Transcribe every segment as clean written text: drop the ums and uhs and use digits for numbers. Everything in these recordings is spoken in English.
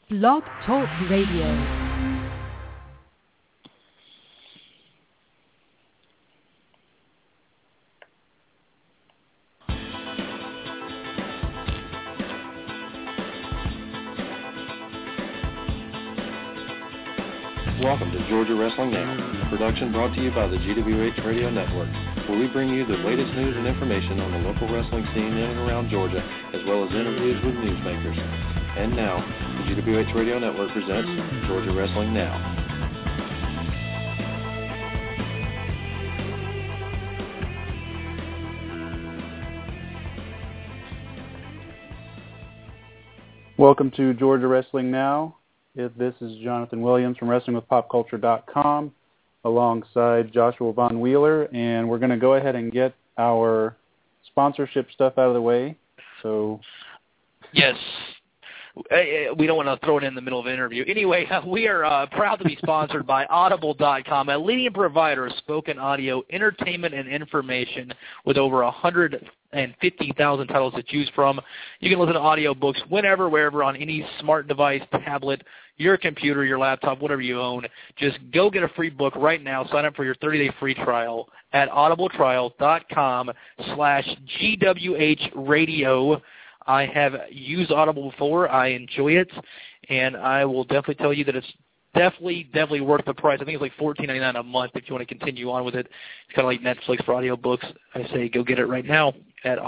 Blog Talk Radio. Welcome to Georgia Wrestling Now, a production brought to you by the GWH Radio Network, where we bring you the latest news and information on the local wrestling scene in and around Georgia, as well as interviews with newsmakers. And now, the GWH Radio Network presents Georgia Wrestling Now. Welcome to Georgia Wrestling Now. This is Jonathan Williams from WrestlingWithPopCulture.com alongside Joshua Von Wheeler, and we're going to go ahead and get our sponsorship stuff out of the way. So, yes, we don't want to throw it in the middle of an interview. Anyway, we are proud to be sponsored by Audible.com, a leading provider of spoken audio, entertainment, and information with over 150,000 titles to choose from. You can listen to audiobooks whenever, wherever, on any smart device, tablet, your computer, your laptop, whatever you own. Just go get a free book right now. Sign up for your 30-day free trial at audibletrial.com/GWHradio. I have used Audible before. I enjoy it, and I will definitely tell you that it's definitely worth the price. I think it's like $14.99 a month if you want to continue on with it. It's kind of like Netflix for audiobooks. I say go get it right now at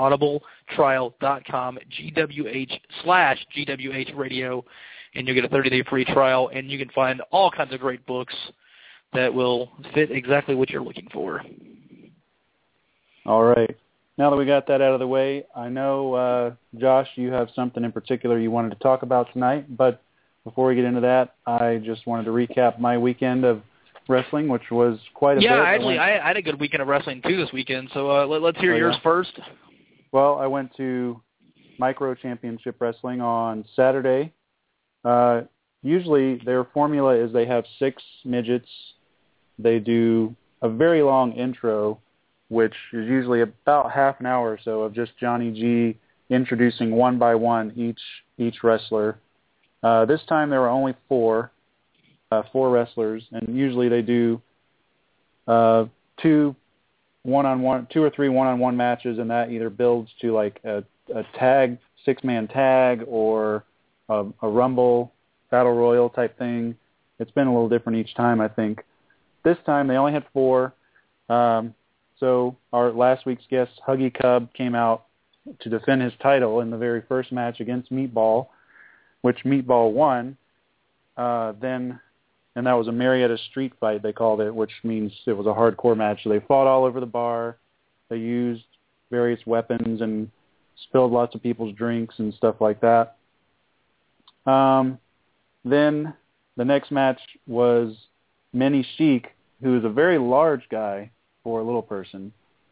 audibletrial.com/GWHradio, and you'll get a 30-day free trial, and you can find all kinds of great books that will fit exactly what you're looking for. All right. Now that we got that out of the way, I know, Josh, you have something in particular you wanted to talk about tonight, but before we get into that, I just wanted to recap my weekend of wrestling, which was quite a bit. Yeah, actually, I had a good weekend of wrestling, too, this weekend, so let's hear yours first. Well, I went to Micro Championship Wrestling on Saturday. Usually their formula is they have 6 midgets. They do a very long intro, which is usually about half an hour or so of just Johnny G introducing one by one each wrestler. This time there were only 4 wrestlers, and usually they do 2 or 3 one-on-one matches, and that either builds to like a tag, 6-man tag, or a Rumble, Battle Royal type thing. It's been a little different each time, I think. This time they only had 4. So our last week's guest, Huggy Cub, came out to defend his title in the very first match against Meatball, which Meatball won. And that was a Marietta street fight, they called it, which means it was a hardcore match. So they fought all over the bar. They used various weapons and spilled lots of people's drinks and stuff like that. Then the next match was Menny Sheik, who is a very large guy for a little person,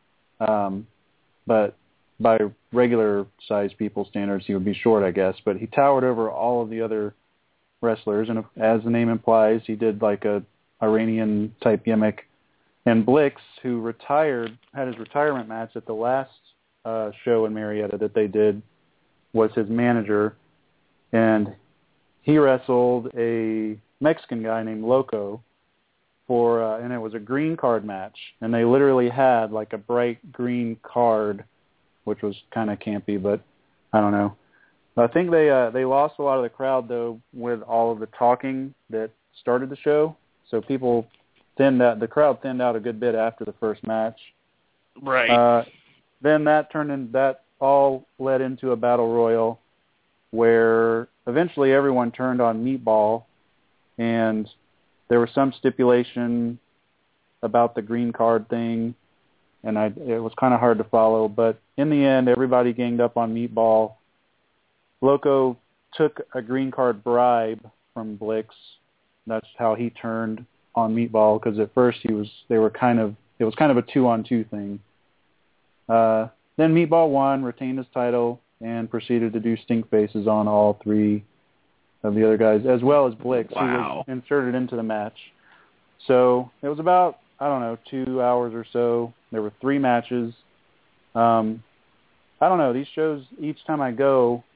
but by regular-sized people's standards, he would be short, I guess. But he towered over all of the other wrestlers, and as the name implies, he did like a Iranian-type gimmick. And Blix, who had his retirement match at the last show in Marietta that they did, was his manager, and he wrestled a Mexican guy named Loco, and it was a green card match, and they literally had like a bright green card, which was kind of campy, but I don't know. I think they lost a lot of the crowd though with all of the talking that started the show, so the crowd thinned out a good bit after the first match. Right. Then that all led into a battle royal where eventually everyone turned on Meatball, and there was some stipulation about the green card thing, and it was kind of hard to follow. But in the end, everybody ganged up on Meatball. Loco took a green card bribe from Blix. That's how he turned on Meatball, because at first it was kind of a 2-on-2 thing. Then Meatball won, retained his title, and proceeded to do stink faces on all 3 of the other guys, as well as Blix, who was inserted into the match. So it was about, 2 hours or so. There were 3 matches. I don't know, these shows, each time I go,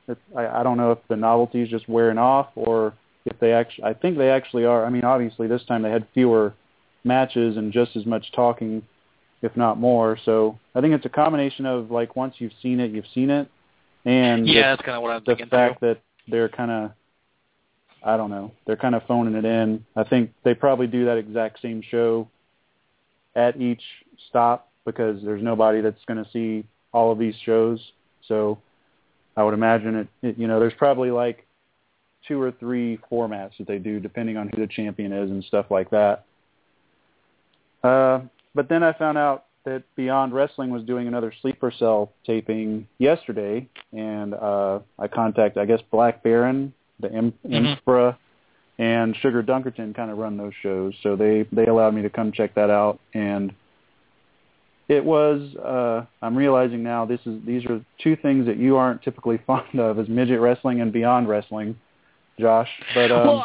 I don't know if the novelty is just wearing off or if they actually. I think they actually are. I mean, obviously this time they had fewer matches and just as much talking, if not more. So I think it's a combination of like once you've seen it, and that's kind of what I'm thinking. The fact that they're kind of, I don't know, they're kind of phoning it in. I think they probably do that exact same show at each stop because there's nobody that's going to see all of these shows. So I would imagine it there's probably like 2 or 3 formats that they do depending on who the champion is and stuff like that. But then I found out that Beyond Wrestling was doing another Sleeper Cell taping yesterday, and I contacted, I guess, Black Baron, the Impra, and Sugar Dunkerton kind of run those shows, so they allowed me to come check that out, and it was, I'm realizing now these are 2 things that you aren't typically fond of, is midget wrestling and Beyond Wrestling, Josh. But well,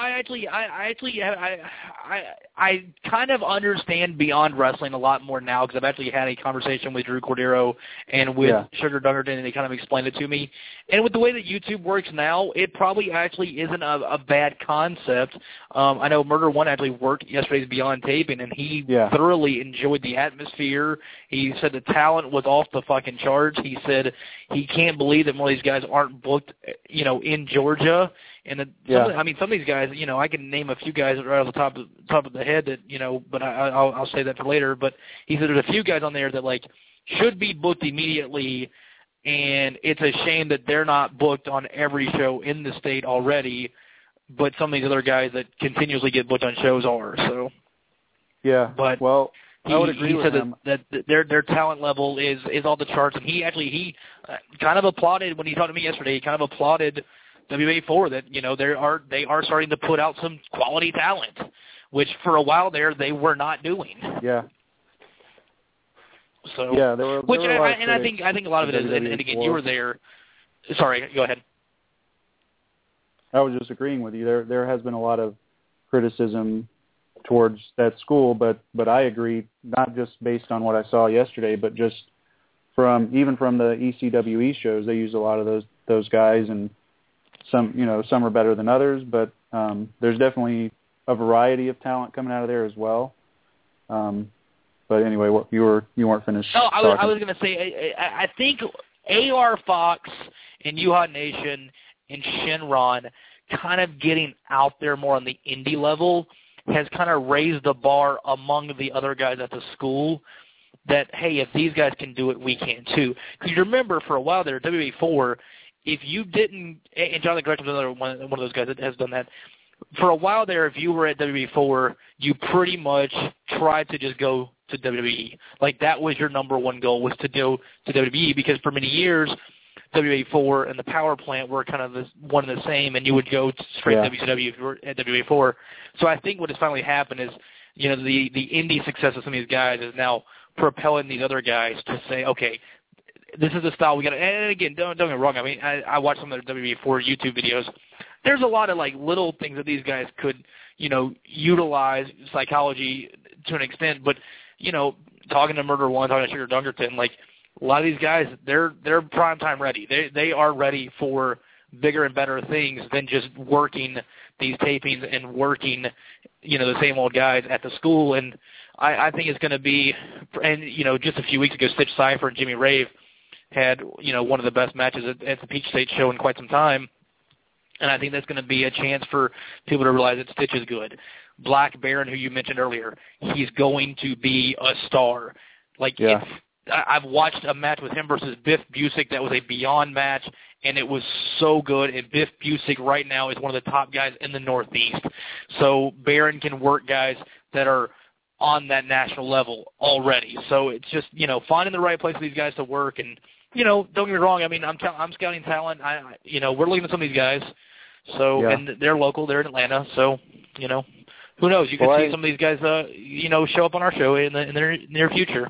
I kind of understand Beyond Wrestling a lot more now because I've actually had a conversation with Drew Cordero and with Sugar Dunkerton, and they kind of explained it to me. And with the way that YouTube works now, it probably actually isn't a bad concept. I know Murder One actually worked yesterday's Beyond taping, and he thoroughly enjoyed the atmosphere. He said the talent was off the fucking charts. He said he can't believe that more of these guys aren't booked, in Georgia. And some of these guys, I can name a few guys right off the top of the head that, but I'll say that for later. But he said there's a few guys on there that like should be booked immediately, and it's a shame that they're not booked on every show in the state already. But some of these other guys that continuously get booked on shows are. So but I would agree with him. That their talent level is off the charts, and he kind of applauded when he talked to me yesterday. He kind of applauded WA4 that they are starting to put out some quality talent, which for a while there they were not doing. Yeah. So there were I think a lot of it is, and again, you were there. Sorry, go ahead. I was just agreeing with you. There has been a lot of criticism towards that school, but I agree, not just based on what I saw yesterday, but just from the ECWE shows. They use a lot of those guys, and some are better than others, but there's definitely a variety of talent coming out of there as well. But anyway, you weren't finished. No, I was going to say I think AR Fox and Yuha Nation and Shinron kind of getting out there more on the indie level has kind of raised the bar among the other guys at the school that, hey, if these guys can do it, we can too. Because you remember for a while there at WA4, if you didn't, and Jonathan Gretchen was another one of those guys that has done that, for a while there, if you were at WB4, you pretty much tried to just go to WWE. Like, that was your number one goal, was to go to WWE, because for many years, WA4 and the power plant were kind of one and the same, and you would go straight to WCW if you were at WA4. So I think what has finally happened is, the indie success of some of these guys is now propelling these other guys to say, okay, this is the style we got to, and again, don't get me wrong. I mean, I watched some of their WB4 YouTube videos. There's a lot of like little things that these guys could, utilize psychology to an extent. But, talking to Murder One, talking to Sugar Dunkerton, like a lot of these guys, they're prime time ready. They are ready for bigger and better things than just working these tapings and working, the same old guys at the school. And I think it's going to be, and just a few weeks ago, Stitch Cypher and Jimmy Rave had, one of the best matches at the Peach State show in quite some time. And I think that's going to be a chance for people to realize that Stitch is good. Black Baron, who you mentioned earlier, he's going to be a star. Like, I've watched a match with him versus Biff Busick that was a Beyond match, and it was so good. And Biff Busick right now is one of the top guys in the Northeast. So Baron can work guys that are on that national level already. So it's just, finding the right place for these guys to work. And, don't get me wrong. I mean, I'm scouting talent. We're looking at some of these guys. So, and they're local. They're in Atlanta. So, who knows? You could see some of these guys, show up on our show in the near future.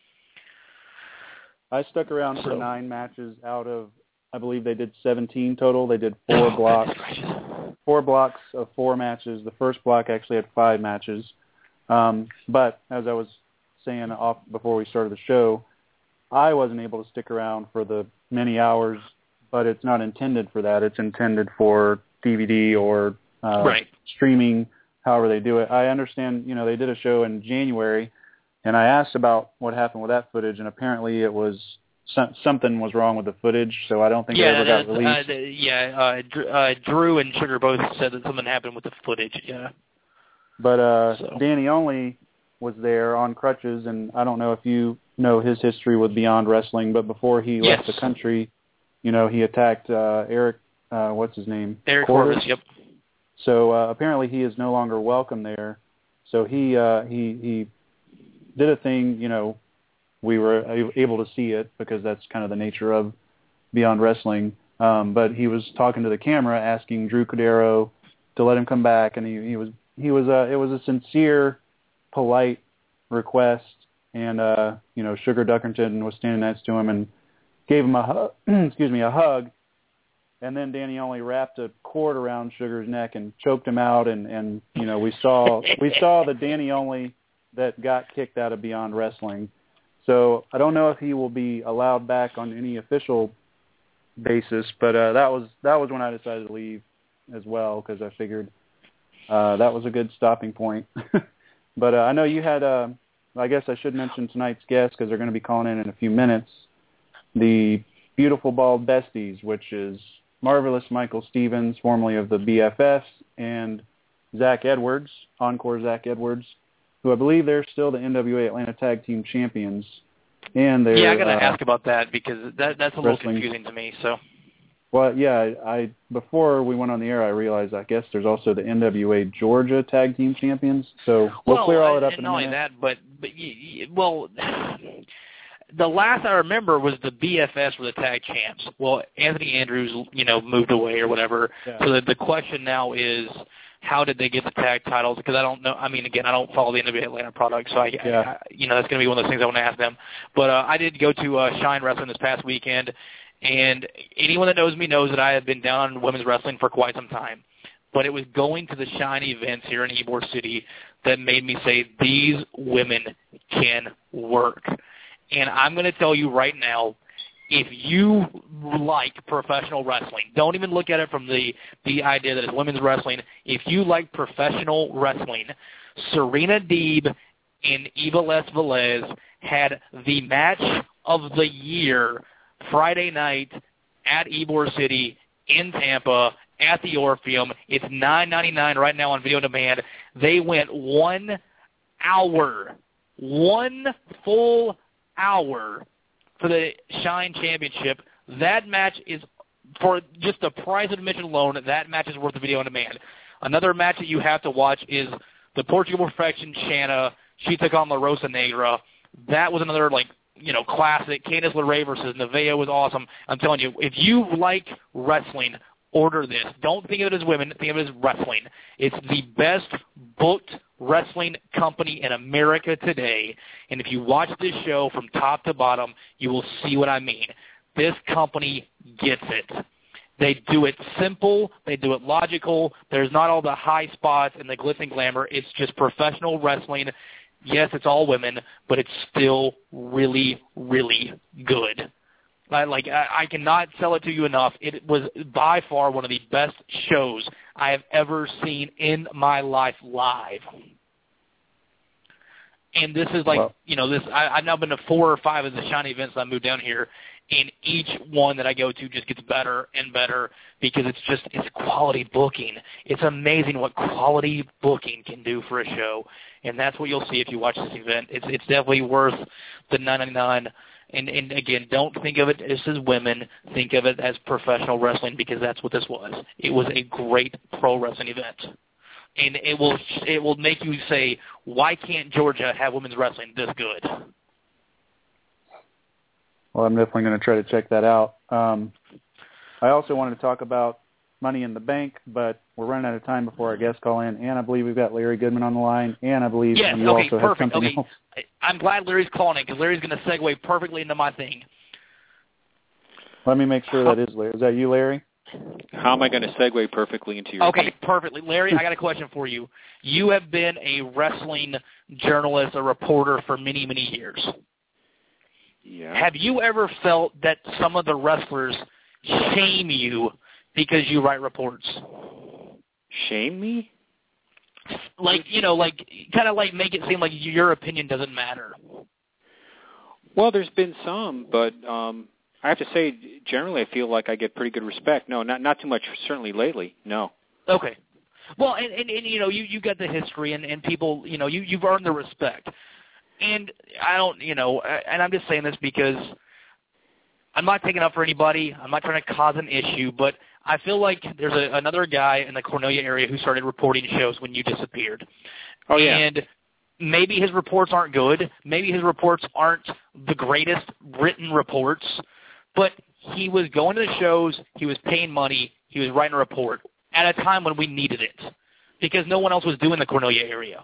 I stuck around for 9 matches out of, I believe they did 17 total. They did 4 blocks. 4 blocks of 4 matches. The first block actually had 5 matches. But as I was saying off before we started the show, I wasn't able to stick around for the many hours but it's not intended for that. It's intended for DVD or right. streaming, however they do it. I understand, they did a show in January, and I asked about what happened with that footage, and apparently it was something was wrong with the footage, so I don't think it ever got released. Drew and Sugar both said that something happened with the footage, yeah. But Danny Only was there on crutches, and I don't know if you know his history with Beyond Wrestling, but before he left the country, he attacked Eric, what's his name? Eric Corvus, yep. So apparently he is no longer welcome there. So he did a thing, we were able to see it because that's kind of the nature of Beyond Wrestling. But he was talking to the camera, asking Drew Cordero to let him come back, and it was a sincere, polite request. And Sugar Duckerton was standing next to him and gave him a hug. And then Danny Only wrapped a cord around Sugar's neck and choked him out. And we saw the Danny Only that got kicked out of Beyond Wrestling. So I don't know if he will be allowed back on any official basis, but that was when I decided to leave as well, because I figured that was a good stopping point. But I know you had, I guess I should mention tonight's guests because they're going to be calling in a few minutes, the Beautiful Bald Besties, which is Marvelous Michael Stevens, formerly of the BFFs, and Zach Edwards, Encore Zach Edwards, who I believe they're still the NWA Atlanta Tag Team Champions. And they're, I got to ask about that because that's a little confusing to me. So, well, yeah, I before we went on the air, I realized I guess there's also the NWA Georgia Tag Team Champions. So we'll clear all it up in a minute. Not only that, but the last I remember was the BFS were the tag champs. Well, Anthony Andrews, moved away or whatever. Yeah. So the question now is, how did they get the tag titles? Because I don't know. I mean, again, I don't follow the NWA Atlanta product, so I that's going to be one of those things I want to ask them. But I did go to Shine Wrestling this past weekend, and anyone that knows me knows that I have been down on women's wrestling for quite some time. But it was going to the Shine events here in Ybor City that made me say, these women can work. And I'm going to tell you right now, if you like professional wrestling, don't even look at it from the idea that it's women's wrestling. If you like professional wrestling, Serena Deeb and Eva Les Velez had the match of the year Friday night at Ybor City in Tampa at the Orpheum. It's $9.99 right now on video on demand. They went 1 hour, 1 full hour for the Shine Championship. That match is, for just the price of admission alone, that match is worth the video on demand. Another match that you have to watch is the Portugal Perfection Shanna. She took on La Rosa Negra. That was another, classic. Candice LeRae versus Nevaeh was awesome. I'm telling you, if you like wrestling, order this. Don't think of it as women. Think of it as wrestling. It's the best booked wrestling company in America today. And if you watch this show from top to bottom, you will see what I mean. This company gets it. They do it simple. They do it logical. There's not all the high spots and the glitz and glamour. It's just professional wrestling. Yes, it's all women, but it's still really, really good. I cannot sell it to you enough. It was by far one of the best shows I have ever seen in my life live. And this is I've now been to 4 or 5 of the Shiny events that I moved down here, and each one that I go to just gets better and better because it's quality booking. It's amazing what quality booking can do for a show, and that's what you'll see if you watch this event. It's definitely worth the $9.99. And again, don't think of it as women. Think of it as professional wrestling because that's what this was. It was a great pro wrestling event. And it will make you say, why can't Georgia have women's wrestling this good? Well, I'm definitely going to try to check that out. I also wanted to talk about Money in the Bank, but we're running out of time before our guests call in. And I believe we've got Larry Goodman on the line. And I believe you also have something else. I'm glad Larry's calling in because Larry's going to segue perfectly into my thing. Let me make sure that is Larry. Is that you, Larry? How am I going to segue perfectly into your Okay, perfectly. Larry, I got a question for you. You have been a wrestling journalist, a reporter for many, many years. Yeah. Have you ever felt that some of the wrestlers shame you because you write reports. Shame me? Like, kind of like make it seem like your opinion doesn't matter. Well, there's been some, but I have to say, generally, I feel like I get pretty good respect. No, not too much, certainly lately, no. Okay. Well, and you got the history, and people, you've earned the respect. And I don't, and I'm just saying this because I'm not taking up for anybody. I'm not trying to cause an issue, but I feel like there's another guy in the Cornelia area who started reporting shows when you disappeared. Oh, yeah. And maybe his reports aren't good. Maybe his reports aren't the greatest written reports, but he was going to the shows, he was paying money, he was writing a report at a time when we needed it because no one else was doing the Cornelia area.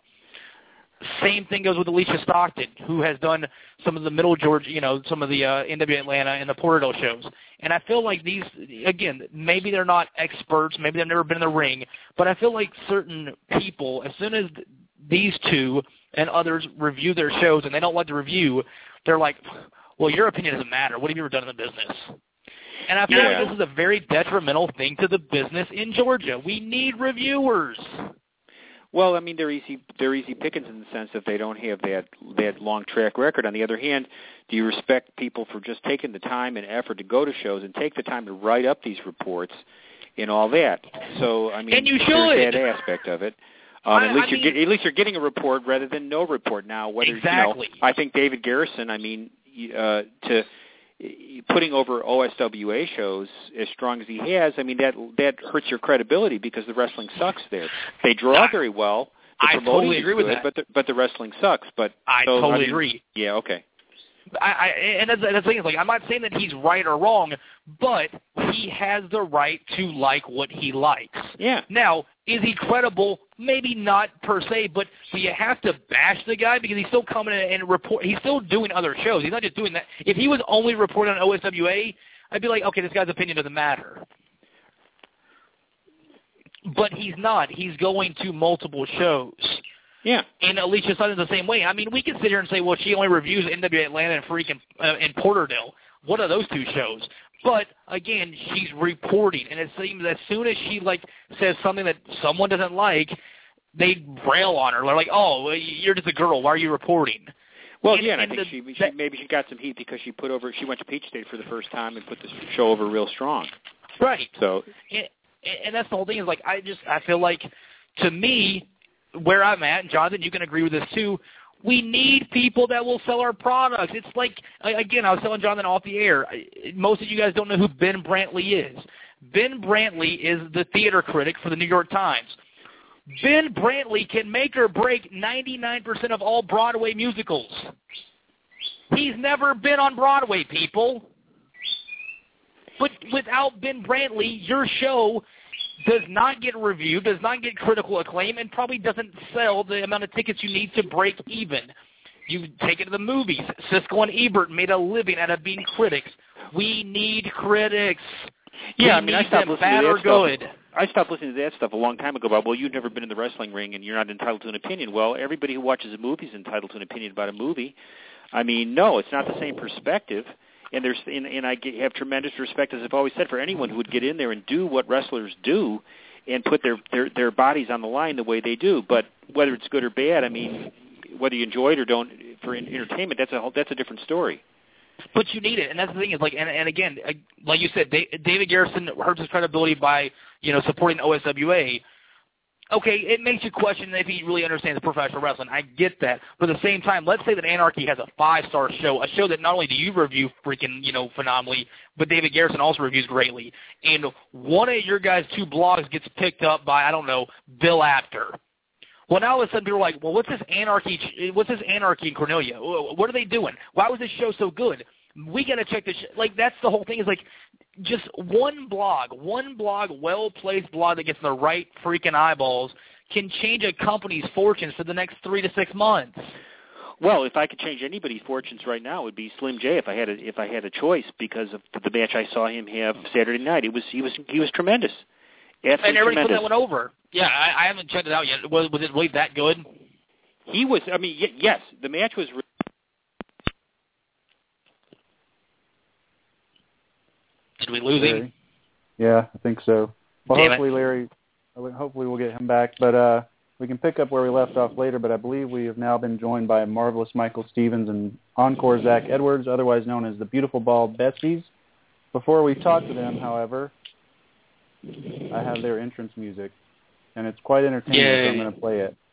Same thing goes with Alicia Stockton, who has done some of the Middle Georgia, some of the NWA Atlanta and the Porterdale shows. And I feel like these, again, maybe they're not experts, maybe they've never been in the ring, but I feel like certain people, as soon as these two and others review their shows and they don't like the review, they're like, well, your opinion doesn't matter. What have you ever done in the business? And I feel like this is a very detrimental thing to the business in Georgia. We need reviewers. Well, I mean, they're easy pickings in the sense that they don't have that long track record. On the other hand, do you respect people for just taking the time and effort to go to shows and take the time to write up these reports and all that? So, I mean, and you there's that aspect of it. At least you're getting a report rather than no report. Now, whether exactly. I think David Garrison, I mean, to putting over OSWA shows as strong as he has, I mean, that hurts your credibility because the wrestling sucks there. They draw very well. I totally agree with that. But the wrestling sucks. I totally agree. Yeah, okay. And that's the thing is, like, I'm not saying that he's right or wrong, but he has the right to like what he likes. Yeah. Now, is he credible? Maybe not per se, but do you have to bash the guy because he's still coming in and report? He's still doing other shows. He's not just doing that. If he was only reporting on OSWA, I'd be like, okay, this guy's opinion doesn't matter. But he's not. He's going to multiple shows. Yeah. And Alicia Sutton's the same way. I mean, we can sit here and say, well, she only reviews NWA Atlanta and freaking and Porterdale. What are those two shows? But, again, she's reporting. And it seems as soon as she, says something that someone doesn't like, they rail on her. They're like, oh, you're just a girl. Why are you reporting? Well, and I think maybe she got some heat because she went to Peach State for the first time and put the show over real strong. Right. So. And that's the whole thing is, I feel like, to me, where I'm at, and Jonathan, you can agree with this too, we need people that will sell our products. It's like, again, I was telling Jonathan off the air, most of you guys don't know who Ben Brantley is. Ben Brantley is the theater critic for the New York Times. Ben Brantley can make or break 99% of all Broadway musicals. He's never been on Broadway, people. But without Ben Brantley, your show does not get reviewed, does not get critical acclaim, and probably doesn't sell the amount of tickets you need to break even. You take it to the movies. Siskel and Ebert made a living out of being critics. We need critics. Yeah, I mean, I stopped listening to that stuff. I stopped listening to that stuff a long time ago about, well, you've never been in the wrestling ring and you're not entitled to an opinion. Well, everybody who watches a movie is entitled to an opinion about a movie. I mean, no, it's not the same perspective. And I have tremendous respect, as I've always said, for anyone who would get in there and do what wrestlers do and put their bodies on the line the way they do. But whether it's good or bad, I mean, whether you enjoy it or don't, for entertainment, that's a different story. But you need it, and that's the thing is, and again, like you said, David Garrison hurts his credibility by supporting OSWA. Okay, it makes you question if he really understands professional wrestling. I get that. But at the same time, let's say that Anarchy has a 5-star show, a show that not only do you review freaking, phenomenally, but David Garrison also reviews greatly. And one of your guys' 2 blogs gets picked up by, I don't know, Bill Apter. Well, now all of a sudden people are like, well, what's this Anarchy in Cornelia? What are they doing? Why was this show so good? We got to check this. That's the whole thing is just one blog, well-placed blog that gets in the right freaking eyeballs can change a company's fortunes for the next 3 to 6 months. Well, if I could change anybody's fortunes right now, it would be Slim J if I had a choice because of the match I saw him have Saturday night. He was tremendous. Absolutely and everybody tremendous. put that one over. Yeah, I haven't checked it out yet. Was it really that good? He was. I mean, yes, the match was. Did we losing? Larry. Yeah, I think so. Well, Damn hopefully, it. Larry, hopefully we'll get him back. But we can pick up where we left off later, but I believe we have now been joined by Marvelous Michael Stevens and Encore Zach Edwards, otherwise known as the Beautiful Bald Betsies. Before we talk to them, however, I have their entrance music, and it's quite entertaining, so I'm going to play it.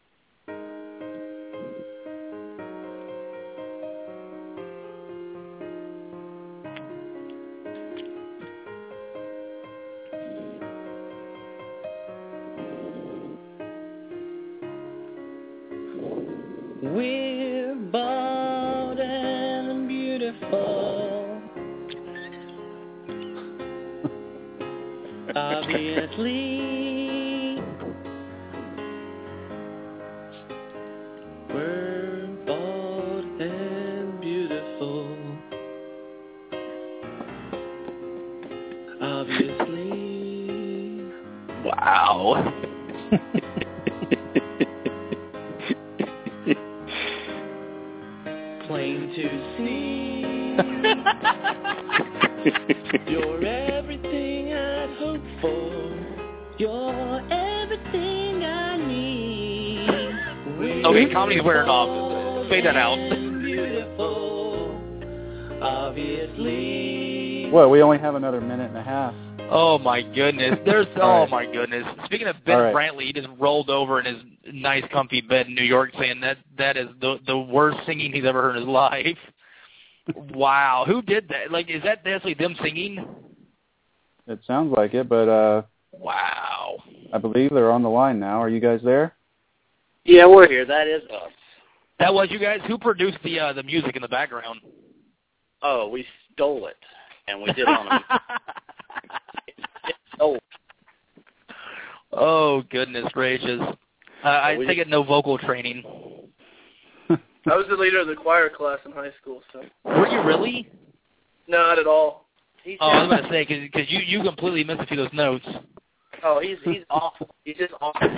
We're bold and beautiful. Obviously, we're bold and beautiful. Obviously. Wow. Plain to see. You're everything I'd hope for. You're everything I need. Okay, comedy's wearing off. Fade that out. Beautiful. Obviously. Well, we only have another minute and a half. Oh my goodness! All right. My goodness! Speaking of Ben Brantley, he just rolled over in his nice, comfy bed in New York, saying that is the worst singing he's ever heard in his life. Wow, who did that? Like, is that actually them singing? It sounds like it, but wow. I believe they're on the line now. Are you guys there? Yeah, we're here. That is us. That was you guys. Who produced the music in the background? Oh, we stole it, and we did it on a Oh, goodness gracious. I take it no vocal training. I was the leader of the choir class in high school, so. Were you really? Not at all. I was going to say, because you completely missed a few of those notes. Oh, he's awful. He's just awful.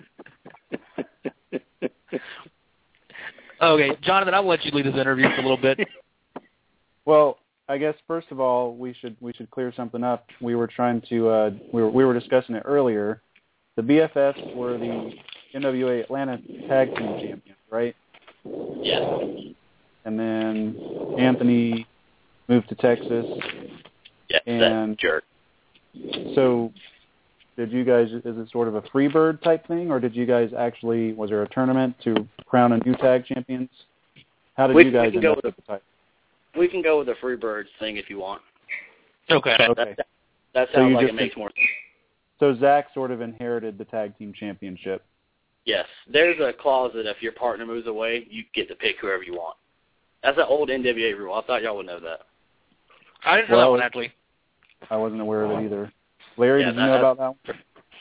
Look. Okay, Jonathan, I'll let you lead this interview for a little bit. Well, I guess first of all, we should clear something up. We were trying to we were discussing it earlier. The BFFs were the NWA Atlanta Tag Team Champions, right? Yes. And then Anthony moved to Texas. Yes, and that jerk. So, did you guys? Is it sort of a Freebird type thing, or did you guys actually? Was there a tournament to crown a new tag champions? How did you guys end up with the title? We can go with the Freebirds thing if you want. Okay. That sounds like it makes more sense. So Zach sort of inherited the tag team championship. Yes. There's a clause that if your partner moves away, you get to pick whoever you want. That's an old NWA rule. I thought y'all would know that. I didn't know that one, actually. I wasn't aware of it either. Larry, did you know about that one?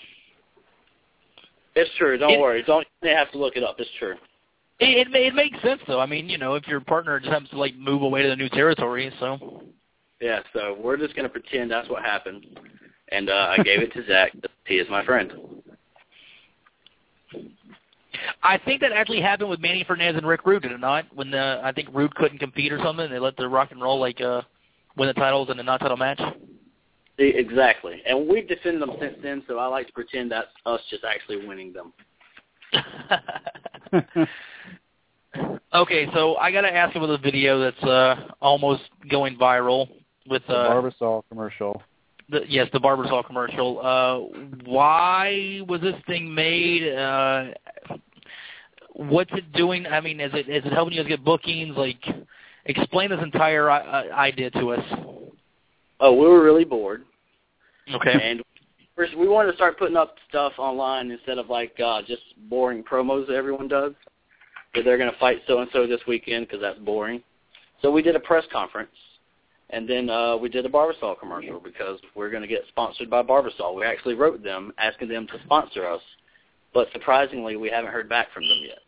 It's true. Don't worry. You have to look it up. It's true. It makes sense, though. I mean, if your partner just happens to, move away to the new territory, so. Yeah, so we're just going to pretend that's what happened. And I gave it to Zach. He is my friend. I think that actually happened with Manny Fernandez and Rick Rude, did it not? When I think Rude couldn't compete or something, they let the Rock and Roll, win the titles in a non-title match. Exactly. And we've defended them since then, so I like to pretend that's us just actually winning them. Okay, so I got to ask you about a video that's almost going viral with the Barbasol commercial. Yes, the Barbasol commercial. Why was this thing made? What's it doing? I mean, is it helping you guys get bookings? Explain this entire idea to us. Oh, we were really bored. Okay. And we wanted to start putting up stuff online instead of just boring promos that everyone does. That they're going to fight so-and-so this weekend because that's boring. So we did a press conference, and then we did a Barbasol commercial because we're going to get sponsored by Barbasol. We actually wrote them asking them to sponsor us, but surprisingly, we haven't heard back from them yet.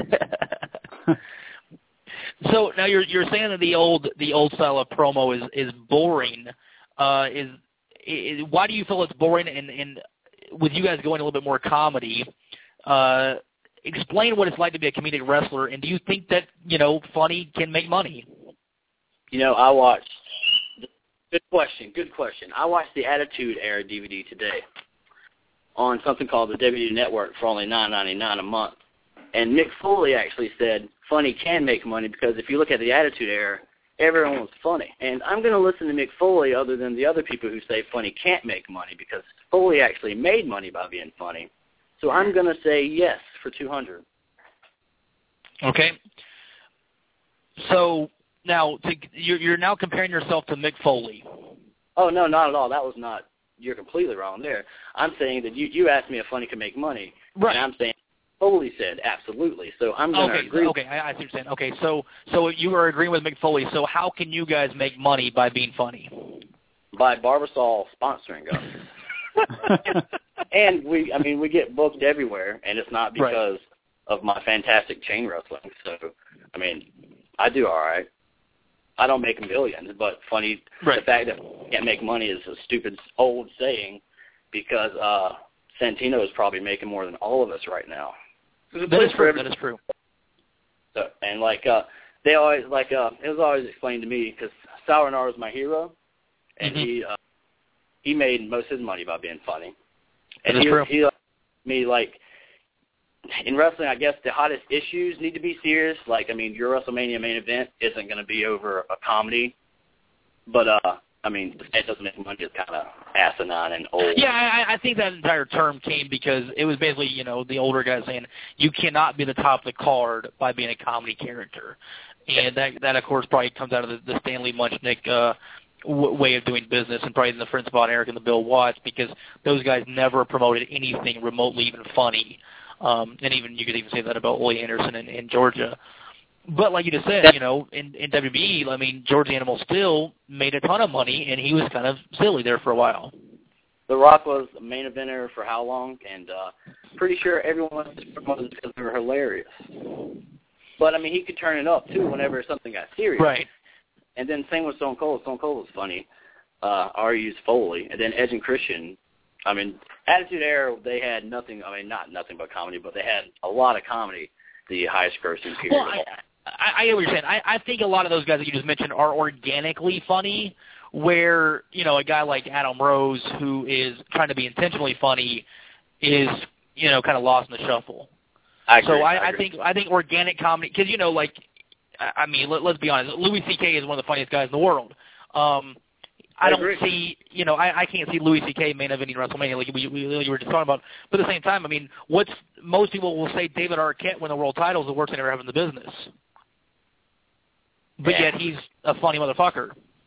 So now you're saying that the old style of promo is boring. Why do you feel it's boring? And with you guys going a little bit more comedy, explain what it's like to be a comedic wrestler. And do you think that funny can make money? I watched Good question. I watched the Attitude Era DVD today on something called the WWE Network for only $9.99 a month. And Mick Foley actually said funny can make money because if you look at the Attitude Era, everyone was funny. And I'm going to listen to Mick Foley other than the other people who say funny can't make money because Foley actually made money by being funny. So I'm going to say yes for $200. Okay. So now you're now comparing yourself to Mick Foley. Oh, no, not at all. That was not – you're completely wrong there. I'm saying that you asked me if funny can make money. Right. And I'm saying Foley said absolutely. So I'm going to agree. Okay, I see what you're saying. Okay, so you are agreeing with Mick Foley. So how can you guys make money by being funny? By Barbasol sponsoring us. And we get booked everywhere, and it's not because of my fantastic chain wrestling. So, I do all right. I don't make millions, but funny, the fact that I can't make money is a stupid old saying because Santino is probably making more than all of us right now. That is true. So, and they always it was always explained to me because Sauernar was my hero, and he made most of his money by being funny. And that is true. He in wrestling, I guess the hottest issues need to be serious. Your WrestleMania main event isn't going to be over a comedy, but the fact doesn't make money is kind of asinine and old. Yeah, I think that entire term came because it was basically, the older guys saying you cannot be the top of the card by being a comedy character. And that of course, probably comes out of the Stanley Munchnick way of doing business and probably the Prince Von Erich and the Bill Watts because those guys never promoted anything remotely even funny. And even you could even say that about Ole Anderson in Georgia. But like you just said, in WWE, George the Animal still made a ton of money, and he was kind of silly there for a while. The Rock was the main eventer for how long? And pretty sure everyone wants to promote it because they were hilarious. But, he could turn it up, too, whenever something got serious. Right. And then same with Stone Cold. Stone Cold was funny. R.U.'s Foley. And then Edge and Christian. Attitude Era, they had nothing, not nothing but comedy, but they had a lot of comedy, the highest grossing period. Well, I get what you're saying. I think a lot of those guys that you just mentioned are organically funny, where, a guy like Adam Rose, who is trying to be intentionally funny, is, kind of lost in the shuffle. I agree. So I think organic comedy, because, let's be honest, Louis C.K. is one of the funniest guys in the world. I don't see, I can't see Louis C.K. main eventing WrestleMania like we were just talking about. But at the same time, most people will say David Arquette won the world title is the worst thing ever happened in the business. But yet he's a funny motherfucker.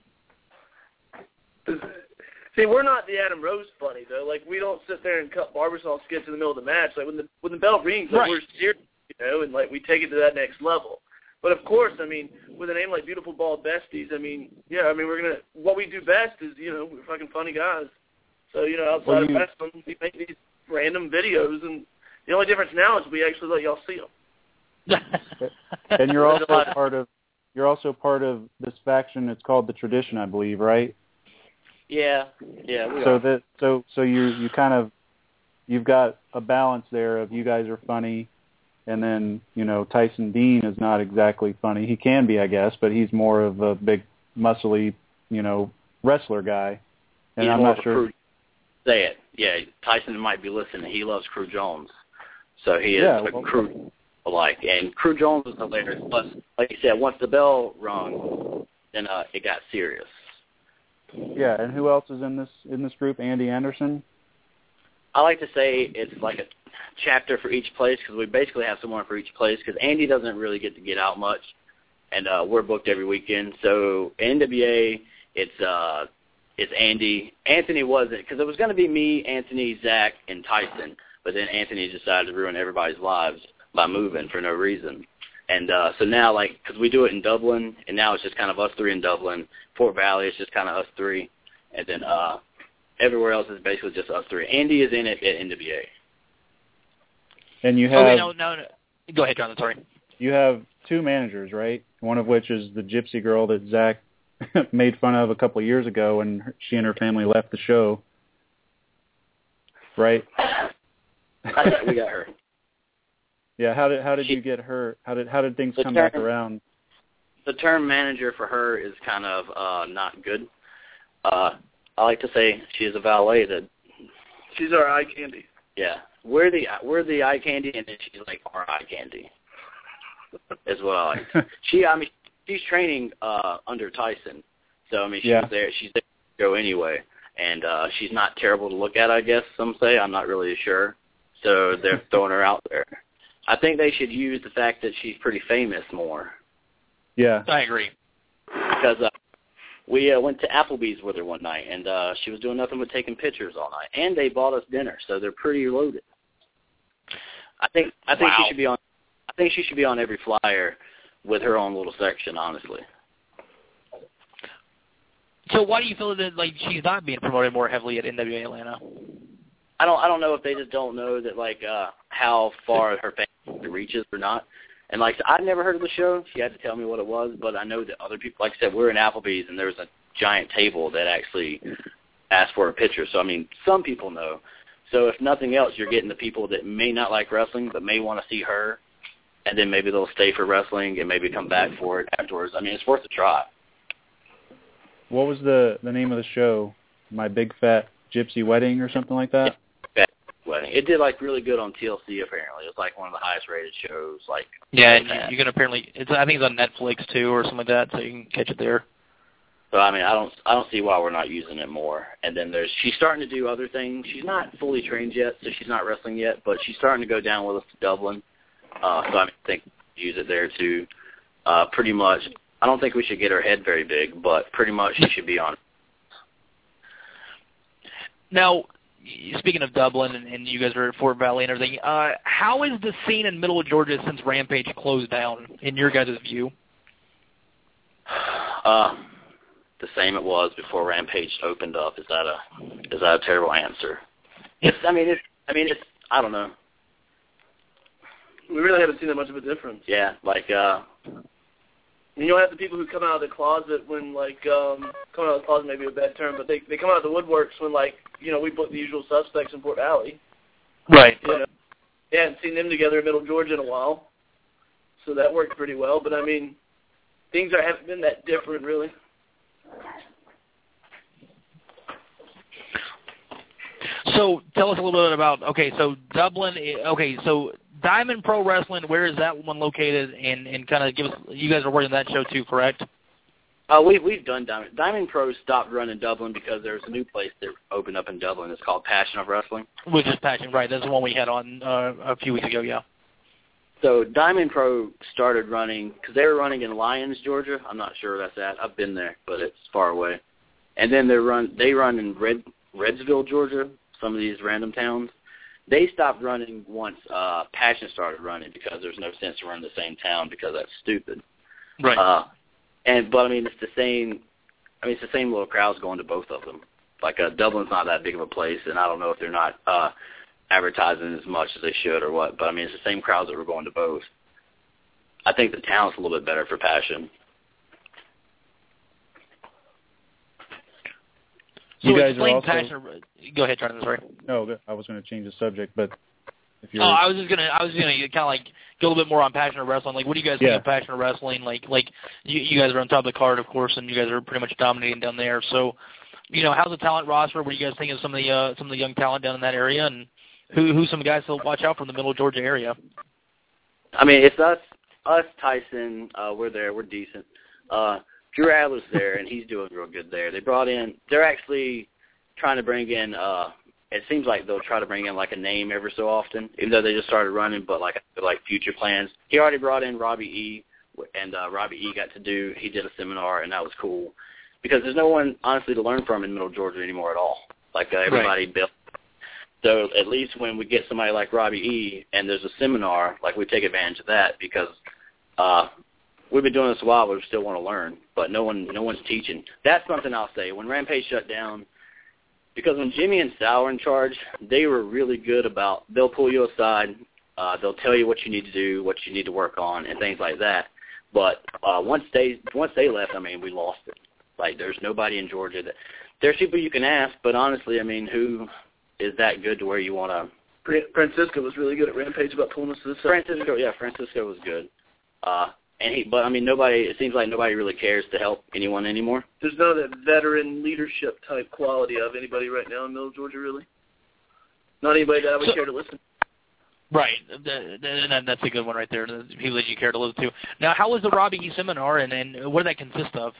See, we're not the Adam Rose funny, though. We don't sit there and cut Barbasol skits in the middle of the match. When the bell rings, we're serious, and, we take it to that next level. But, of course, with a name like Beautiful Bald Besties, we're going to – what we do best is, we're fucking funny guys. So, outside of wrestling, we make these random videos, and the only difference now is we actually let y'all see them. And you're also part of this faction. It's called the Tradition, I believe, right? Yeah, we are. So you kind of – you've got a balance there of you guys are funny. And then, Tyson Dean is not exactly funny. He can be, I guess, but he's more of a big, muscly, wrestler guy. And I'm not sure. Say it. Yeah, Tyson might be listening. He loves Crew Jones. So he is Crew alike. And Crew Jones was hilarious. Plus, like you said, once the bell rung, then it got serious. Yeah, and who else is in this group? Andy Anderson? I like to say it's like a chapter for each place because we basically have someone for each place because Andy doesn't really get out much, and we're booked every weekend. So NWA, it's Andy. Anthony wasn't because it was going to be me, Anthony, Zach, and Tyson, but then Anthony decided to ruin everybody's lives by moving for no reason. And so now, because we do it in Dublin, and now it's just kind of us three in Dublin. Fort Valley, it's just kind of us three, and then everywhere else is basically just us three. Andy is in it at NWA. And you have... Okay, no. Go ahead, John. Sorry. You have two managers, right? One of which is the gypsy girl that Zach made fun of a couple of years ago when she and her family left the show. Right? We got her. Yeah, how did you get her? How did things come back around? The term manager for her is kind of not good. I like to say she is a valet that. She's our eye candy. Yeah, we're the eye candy, and then she's like our eye candy. Is what I like. She's training under Tyson, so she's there. She's there to go anyway, and she's not terrible to look at. I guess some say. I'm not really sure. So they're throwing her out there. I think they should use the fact that she's pretty famous more. Yeah, I agree. Because we went to Applebee's with her one night, and she was doing nothing but taking pictures all night, and they bought us dinner, so they're pretty loaded. I think she should be on. I think she should be on every flyer with her own little section, honestly. So why do you feel that she's not being promoted more heavily at NWA Atlanta? I don't know if they just don't know that how far her family reaches or not. And I'd never heard of the show. She had to tell me what it was, but I know that other people, like I said, we're in Applebee's and there was a giant table that actually asked for a picture. So some people know. So if nothing else, you're getting the people that may not like wrestling but may want to see her, and then maybe they'll stay for wrestling and maybe come back for it afterwards. It's worth a try. What was the name of the show? My Big Fat Gypsy Wedding or something like that? Yeah, Wedding. It did really good on TLC apparently. It was one of the highest rated shows. Yeah, and you can apparently. I think it's on Netflix too or something like that, so you can catch it there. So I don't see why we're not using it more. And then she's starting to do other things. She's not fully trained yet, so she's not wrestling yet, but she's starting to go down with us to Dublin. So I think use it there too. Pretty much, I don't think we should get her head very big, but pretty much she should be on. Now, speaking of Dublin, and you guys are at Fort Valley and everything, how is the scene in Middle of Georgia since Rampage closed down, in your guys' view? The same it was before Rampage opened up. Is that a terrible answer? It's I don't know. We really haven't seen that much of a difference. Yeah, you don't have the people who come out of the closet when, come out of the closet may be a bad term, but they come out of the woodworks when, we put the usual suspects in Fort Valley. Right. They hadn't seen them together in Middle Georgia in a while, so that worked pretty well. But, things haven't been that different, really. So tell us a little bit about, Dublin, so Diamond Pro Wrestling, where is that one located? And kind of give us, you guys are working that show too, correct? We've done Diamond. Diamond Pro stopped running Dublin because there's a new place that opened up in Dublin. It's called Passion of Wrestling. Which is Passion, right. That's the one we had on a few weeks ago, yeah. So Diamond Pro started running, because they were running in Lyons, Georgia. I'm not sure where that's at. I've been there, but it's far away. And then they run in Redsville, Georgia, some of these random towns. They stopped running once Passion started running because there's no sense to run the same town because that's stupid. Right. But it's the same. It's the same little crowds going to both of them. Dublin's not that big of a place, and I don't know if they're not advertising as much as they should or what. But it's the same crowds that were going to both. I think the town's a little bit better for Passion. So you guys are also... Passion. Go ahead, Jonathan. Sorry. No, I was going to change the subject, but if you're... I was just gonna kind of go a little bit more on Passion of Wrestling. What do you guys think of Passion of Wrestling? You guys are on top of the card, of course, and you guys are pretty much dominating down there. So, how's the talent roster? What do you guys think of some of the young talent down in that area, and who's some guys to watch out from the Middle Georgia area? It's us, Tyson. We're there. We're decent. Drew Adler's there, and he's doing real good there. They're actually trying to bring in, it seems like they'll try to bring in a name every so often, even though they just started running, but future plans. He already brought in Robbie E, and Robbie E he did a seminar, and that was cool. Because there's no one, honestly, to learn from in Middle Georgia anymore at all. Everybody built. So at least when we get somebody like Robbie E, and there's a seminar, we take advantage of that because we've been doing this a while, but we still want to learn, but no one's teaching. That's something I'll say. When Rampage shut down, because when Jimmy and Sal were in charge, they were really good about, they'll pull you aside, they'll tell you what you need to do, what you need to work on, and things like that. But once they left, we lost it. There's nobody in Georgia there's people you can ask, but honestly, who is that good to where you want to? Francisco was really good at Rampage about pulling us to the side. Francisco was good. But I mean, it seems like nobody really cares to help anyone anymore. There's none of that veteran leadership type quality of anybody right now in Middle Georgia, really. Not anybody that I would care to listen to. Right. That's a good one right there. The people that you care to listen to. Now, how was the Robbie E. seminar, and what did that consist of?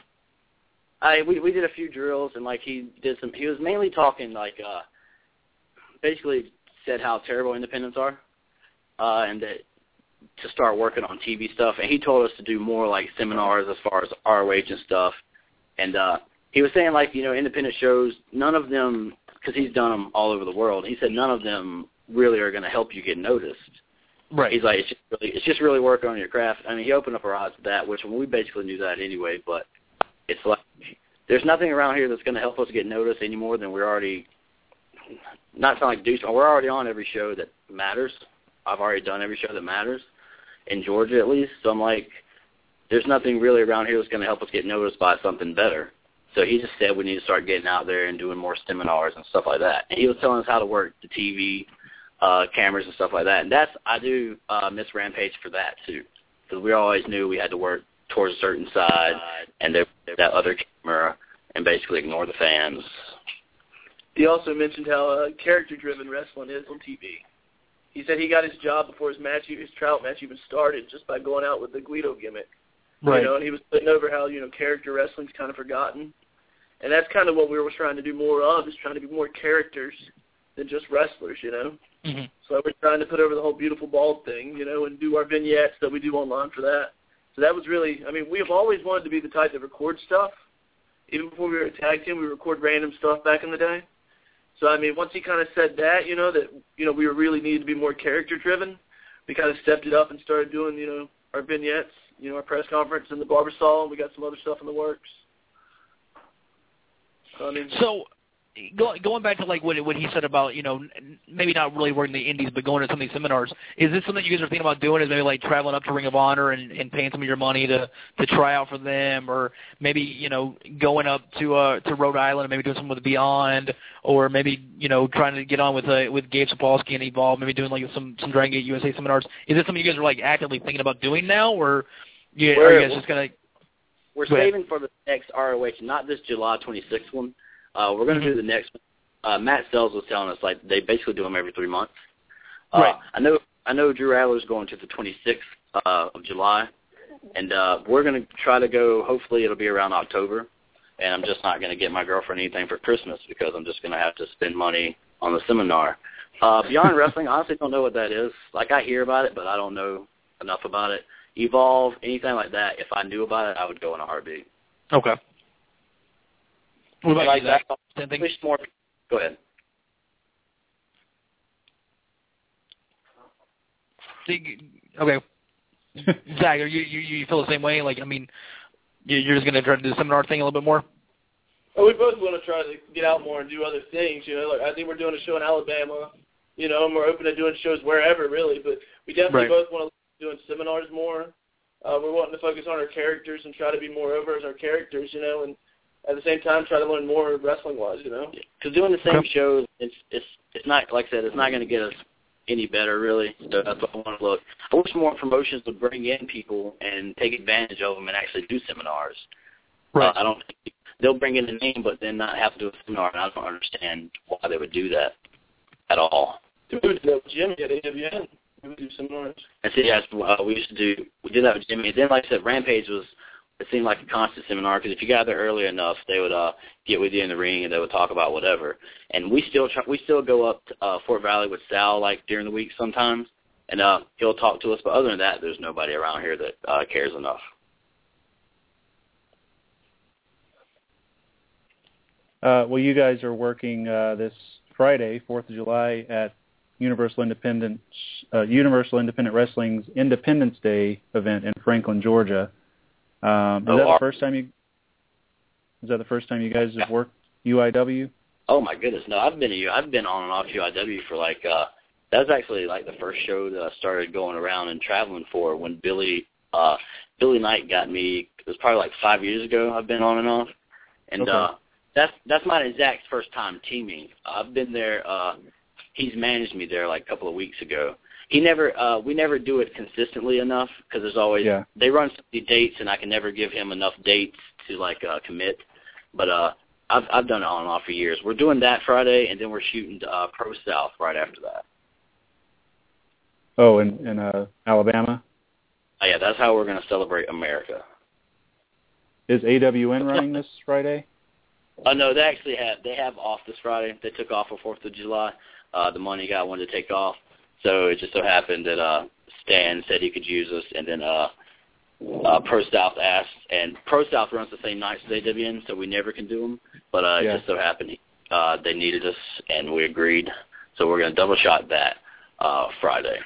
We did a few drills, and like he was mainly talking like basically said how terrible independents are, and that to start working on TV stuff. And he told us to do more like seminars as far as ROH and stuff. And he was saying like, independent shows, none of them, because he's done them all over the world, he said none of them really are going to help you get noticed. Right. He's like, it's just really working on your craft. I mean, he opened up our eyes to that, which we basically knew that anyway, but it's like there's nothing around here that's going to help us get noticed any more than we're already, not sound like douche, we're already on every show that matters. I've already done every show that matters, in Georgia at least. So I'm like, there's nothing really around here that's going to help us get noticed by something better. So he just said we need to start getting out there and doing more seminars and stuff like that. And he was telling us how to work the TV cameras and stuff like that. And I do miss Rampage for that too, because we always knew we had to work towards a certain side and that other camera and basically ignore the fans. He also mentioned how character-driven wrestling is on TV. He said he got his job before his Trout match even started just by going out with the Guido gimmick. Right. And he was putting over how, character wrestling's kind of forgotten. And that's kind of what we were trying to do more of, is trying to be more characters than just wrestlers, Mm-hmm. So we're trying to put over the whole beautiful bald thing, and do our vignettes that we do online for that. So that was really, we have always wanted to be the type that records stuff. Even before we were a tag team, we record random stuff back in the day. So, once he kind of said that, that, we really needed to be more character-driven, we kind of stepped it up and started doing, our vignettes, our press conference in the barber stall, and we got some other stuff in the works. So, going back to like what he said about maybe not really working the indies but going to some of these seminars, is this something you guys are thinking about doing? Is maybe like traveling up to Ring of Honor and paying some of your money to try out for them, or maybe going up to Rhode Island and maybe doing something with Beyond, or maybe trying to get on with Gabe Sapolsky and Evolve, maybe doing like some Dragon Gate USA seminars? Is this something you guys are like actively thinking about doing now, or are you guys just gonna? We're saving for the next ROH, not this July 26th one. We're going to do the next one. Matt Sells was telling us like they basically do them every 3 months. Right. I know Drew Adler's going to the 26th of July, and we're going to try to go. Hopefully, it'll be around October. And I'm just not going to get my girlfriend anything for Christmas because I'm just going to have to spend money on the seminar. Beyond Wrestling, I honestly don't know what that is. Like I hear about it, but I don't know enough about it. Evolve, anything like that. If I knew about it, I would go in a heartbeat. Okay. What about like you, Zach? that? Same thing? More. Go ahead. Okay. Zach, you feel the same way? Like, you're just going to try to do the seminar thing a little bit more? Well, we both want to try to get out more and do other things. Like I think we're doing a show in Alabama. And we're open to doing shows wherever, really. But we definitely both want to be doing seminars more. We're wanting to focus on our characters and try to be more over as our characters, and at the same time try to learn more wrestling-wise, Because doing the same shows, it's not, like I said, it's not going to get us any better, really. So that's what I want to look. I wish more promotions would bring in people and take advantage of them and actually do seminars. Right. I don't think they'll bring in a name, but then not have to do a seminar, and I don't understand why they would do that at all. We would do that with Jimmy at AWN. We would do seminars. And see, we did that with Jimmy. And then, like I said, Rampage it seemed like a constant seminar because if you got there early enough, they would get with you in the ring and they would talk about whatever. And we still go up to Fort Valley with Sal like during the week sometimes, and he'll talk to us. But other than that, there's nobody around here that cares enough. Well, you guys are working this Friday, 4th of July, at Universal Independent Wrestling's Independence Day event in Franklin, Georgia. Is that the first time you guys have worked UIW? Oh my goodness, no! I've been on and off UIW for like that was actually like the first show that I started going around and traveling for when Billy Knight got me. It was probably like 5 years ago. I've been on and off, and that's mine and Zach's first time teaming. I've been there he's managed me there like a couple of weeks ago. We never do it consistently enough because there's always they run so many dates, and I can never give him enough dates to like commit. But I've done it on and off for years. We're doing that Friday, and then we're shooting Pro South right after that. Oh, in Alabama? Oh, yeah, that's how we're going to celebrate America. Is AWN running this Friday? No, they have off this Friday. They took off for 4th of July. The money guy wanted to take off. So it just so happened that Stan said he could use us, and then Pro South asked, and Pro South runs the same nights as AWN, so we never can do them. But it just so happened they needed us, and we agreed. So we're going to double shot that Friday.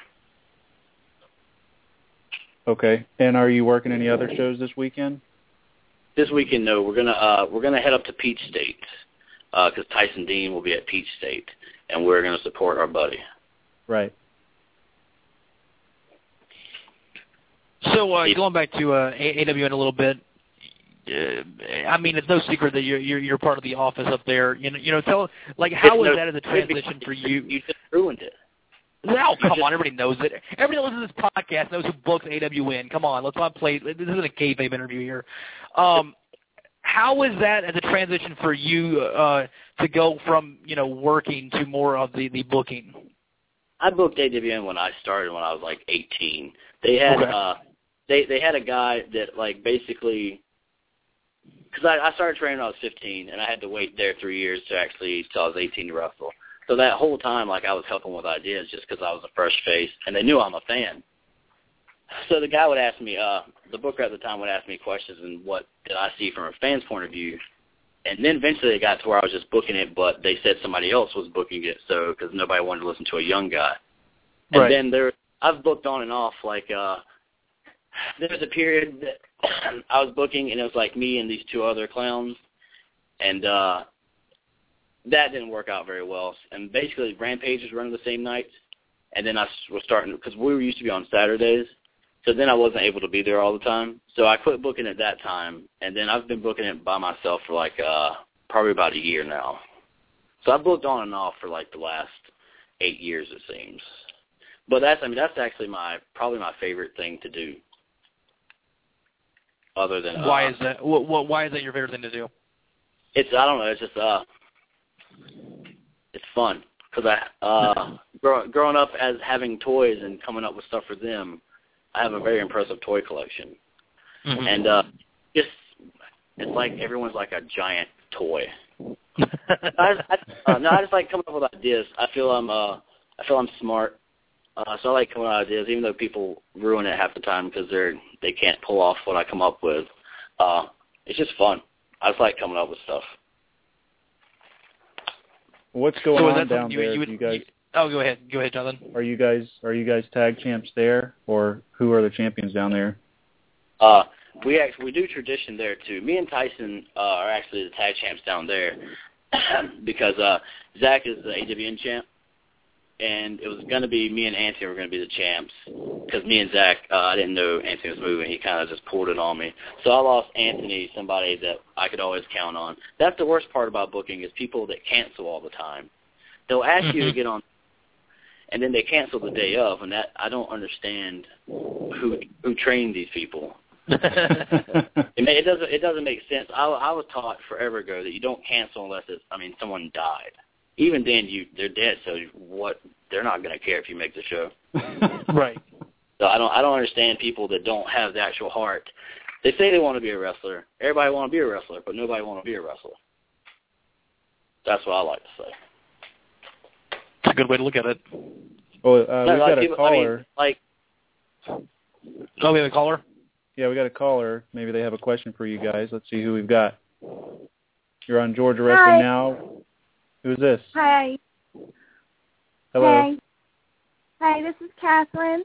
Okay. And are you working any other shows this weekend? This weekend, no. We're gonna head up to Peach State because Tyson Dean will be at Peach State, and we're gonna support our buddy. Right. So going back to AWN a little bit, I mean, it's no secret that you're part of the office up there. You know, tell how was that as a transition for you? You just ruined it. No, come on, everybody knows it. Everybody that listens to this podcast knows who books AWN. Come on, let's not play. This isn't a kayfabe interview here. How was that as a transition for you to go from working to more of the booking? I booked AWN when I started when I was like 18. They had they had a guy that like basically because I started training when I was 15 and I had to wait there 3 years to actually till I was 18 to wrestle. So that whole time, like, I was helping with ideas just because I was a fresh face, and they knew I'm a fan. So the guy would ask me, the booker at the time would ask me questions and what did I see from a fan's point of view. And then eventually it got to where I was just booking it, but they said somebody else was booking it, so because nobody wanted to listen to a young guy. And then I've booked on and off, like, there was a period that I was booking, and it was like me and these two other clowns, and that didn't work out very well. And basically, Rampage was running the same nights, and then I was starting, because we were used to be on Saturdays, so then I wasn't able to be there all the time. So I quit booking at that time, and then I've been booking it by myself for like probably about a year now. So I've booked on and off for like the last 8 years, it seems. But that's actually probably my favorite thing to do. Other than why is that? Why is that your favorite thing to do? I don't know. It's just it's fun because growing up as having toys and coming up with stuff for them, I have a very impressive toy collection, and it's like everyone's like a giant toy. I just like coming up with ideas. I feel I'm smart, so I like coming up with ideas, even though people ruin it half the time because they can't pull off what I come up with. It's just fun. I just like coming up with stuff. What's going on down there? You guys? Go ahead, Jonathan. Are you guys tag champs there, or who are the champions down there? We do tradition there too. Me and Tyson are actually the tag champs down there because Zach is the AWN champ, and it was going to be me and Anthony were going to be the champs because me and Zach, I didn't know Anthony was moving. He kind of just pulled it on me. So I lost Anthony, somebody that I could always count on. That's the worst part about booking is people that cancel all the time. They'll ask you to get on, and then they cancel the day of, and that I don't understand who trained these people. It doesn't make sense. I was taught forever ago that you don't cancel unless someone died. Even then, they're dead, so what? They're not going to care if you make the show. Right. So I don't understand people that don't have the actual heart. They say they want to be a wrestler. Everybody want to be a wrestler, but nobody want to be a wrestler. That's what I like to say. It's a good way to look at it. Well, we've got a caller. We have a caller? Yeah, we got a caller. Maybe they have a question for you guys. Let's see who we've got. You're on Georgia Wrestling Now. Who's this? Hi. Hello. Hey, this is Catherine.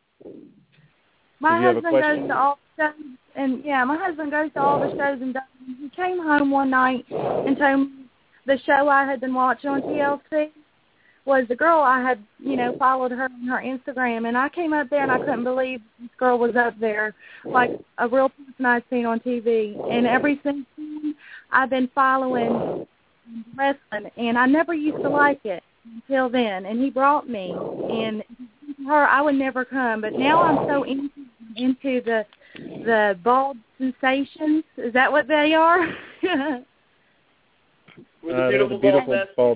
My husband goes to all the shows, and my husband goes to all the shows, and he came home one night and told me the show I had been watching on TLC was the girl I had, followed her on her Instagram, and I came up there and I couldn't believe this girl was up there, like a real person I'd seen on TV. And ever since then, I've been following wrestling, and I never used to like it. until then, and he brought me. And her, I would never come, but now I'm so into the bald sensations. Is that what they are? They're the beautiful bald.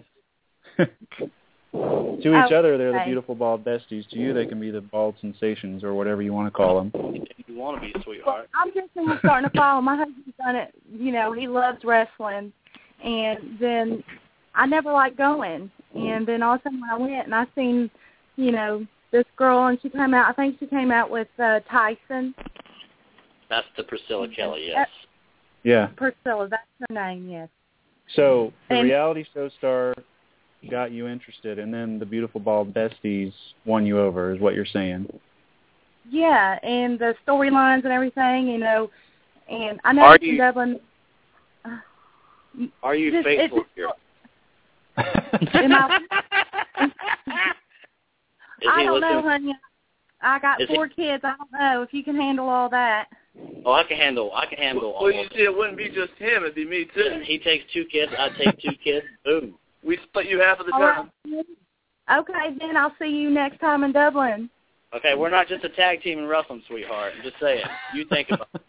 To each other, they're the beautiful bald besties. To you, they can be the bald sensations or whatever you want to call them. You want to be a sweetheart. Well, I'm just starting to follow. My husband's done it. You know, he loves wrestling, and then I never liked going. And then all of a sudden when I went and I seen, you know, this girl, and she came out. I think she came out with Tyson. That's the Priscilla Kelly, yes. Yeah. Priscilla, that's her name, yes. So the reality show star got you interested, and then the beautiful bald besties won you over, is what you're saying. Yeah, and the storylines and everything, you know, and I know in Dublin. Are you faithful here? Am I don't know, honey. I got 4 kids. I don't know if you can handle all that. Oh, I can handle all Well, you see, it wouldn't be just him. It'd be me, too. He takes 2 kids. I take 2 kids. Boom. We split you half of the All time. right. Okay, then I'll see you next time in Dublin. Okay, we're not just a tag team in wrestling, sweetheart. I'm just saying. You think about it.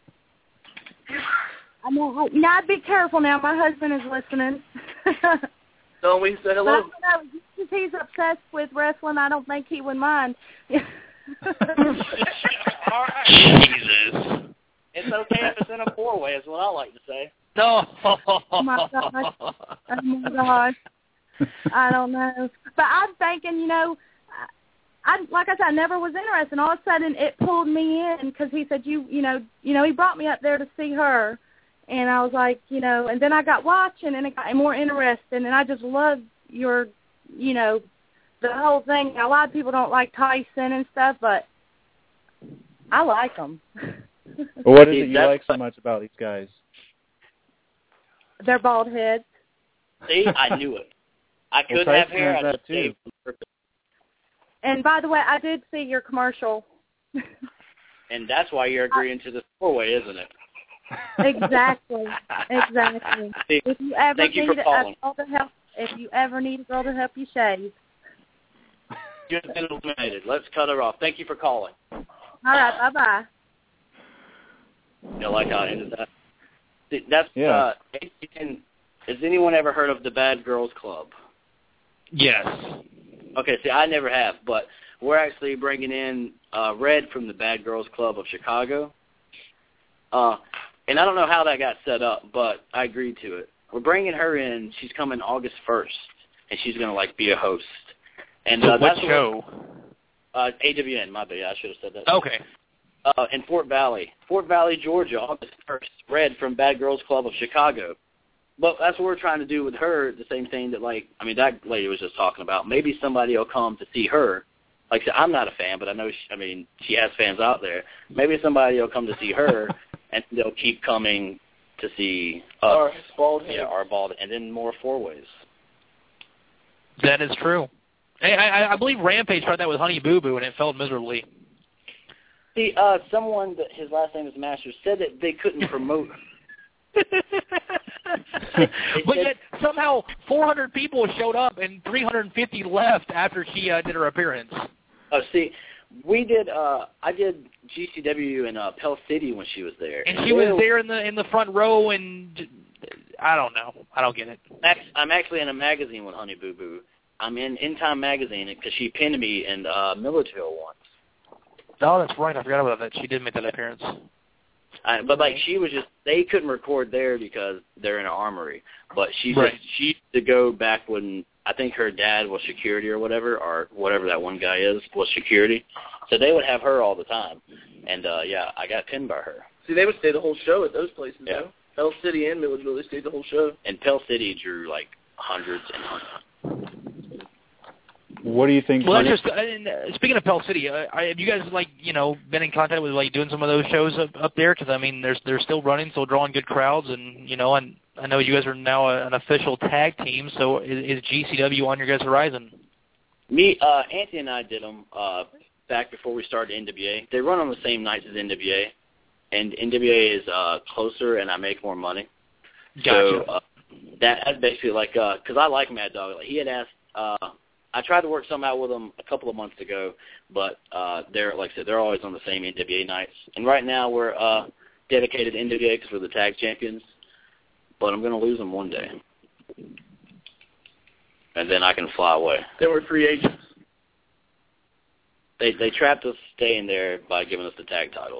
I know. Now, be careful now. My husband is listening. Don't we say hello? But I don't know. Since he's obsessed with wrestling, I don't think he would mind. All right. Jesus. It's okay if it's in a 4-way, is what I like to say. No. Oh, my gosh. Oh, my gosh. I don't know. But I'm thinking, you know, like I said, I never was interested. And all of a sudden, it pulled me in because he said, you know, he brought me up there to see her. And I was like, you know, and then I got watching, and it got more interested. And I just loved your, you know, the whole thing. A lot of people don't like Tyson and stuff, but I like them. Well, what is it you like so much about these guys? Their bald heads. See, I knew it. I could have hair. I just gave them purpose. And by the way, I did see your commercial. And that's why you're agreeing to the 4-way, isn't it? Exactly. Exactly. See, if you ever thank you need for a calling. girl to help, if you ever need a girl to help you shave. You've been eliminated. Let's cut her off. Thank you for calling. All right. Bye-bye. You like how I ended that? See, that's yeah. Has anyone ever heard of the Bad Girls Club? Yes. Okay, see, I never have, but we're actually bringing in Red from the Bad Girls Club of Chicago. And I don't know how that got set up, but I agreed to it. We're bringing her in. She's coming August 1st, and she's going to, like, be a host. And so what that's show? AWN, my bad. I should have said that. Okay. In Fort Valley, Georgia, August 1st. Red from Bad Girls Club of Chicago. But that's what we're trying to do with her, the same thing that, like, I mean, that lady was just talking about. Maybe somebody will come to see her. Like I said, I'm not a fan, but I know, she has fans out there. Maybe somebody will come to see her, and they'll keep coming to see us. Our bald head. Yeah, our bald, and then more 4-ways. That is true. Hey, I believe Rampage tried that with Honey Boo Boo, and it failed miserably. See, someone that his last name is Masters said that they couldn't promote. But yet somehow 400 people showed up and 350 left after she did her appearance. Oh, see, we did. I did GCW in Pell City when she was there, and she was there in the front row, and I don't know. I don't get it. I'm actually in a magazine with Honey Boo Boo. I'm in Time Magazine because she pinned me in Milledgeville once. Oh, that's right. I forgot about that. She did make that appearance. But like she was just, they couldn't record there because they're in an armory. But she used to go back when I think her dad was security or whatever that one guy was security. So they would have her all the time. And yeah, I got pinned by her. See, they would stay the whole show at those places, yeah. though. Pell City and Milledgeville, they stayed the whole show. And Pell City drew like hundreds and hundreds. What do you think? Well, that's just, speaking of Pell City, have you guys been in contact with doing some of those shows up there? Because I mean, they're still running, still drawing good crowds, and and I know you guys are now an official tag team. So is GCW on your guys' horizon? Me, Anthony and I did them back before we started NWA. They run on the same nights as NWA, and NWA is closer, and I make more money. Gotcha. So that's basically like because I like Mad Dog. Like he had asked. I tried to work something out with them a couple of months ago, but they're, like I said, they're always on the same NWA nights. And right now we're dedicated to NWA because we're the tag champions, but I'm going to lose them one day. And then I can fly away. They were free agents. They trapped us staying there by giving us the tag titles.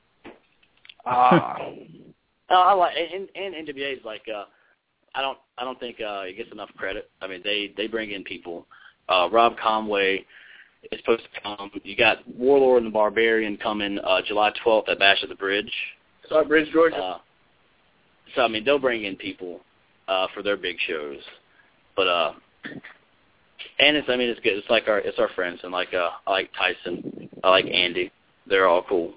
I like, and NWA is like, I don't think it gets enough credit. I mean, they bring in people. Rob Conway is supposed to come. You got Warlord and the Barbarian coming July 12th at Bash at the Bridge. Sorry, Bridge, Georgia. So I mean, they'll bring in people for their big shows, but and it's it's good. It's our friends, and I like Tyson, I like Andy. They're all cool.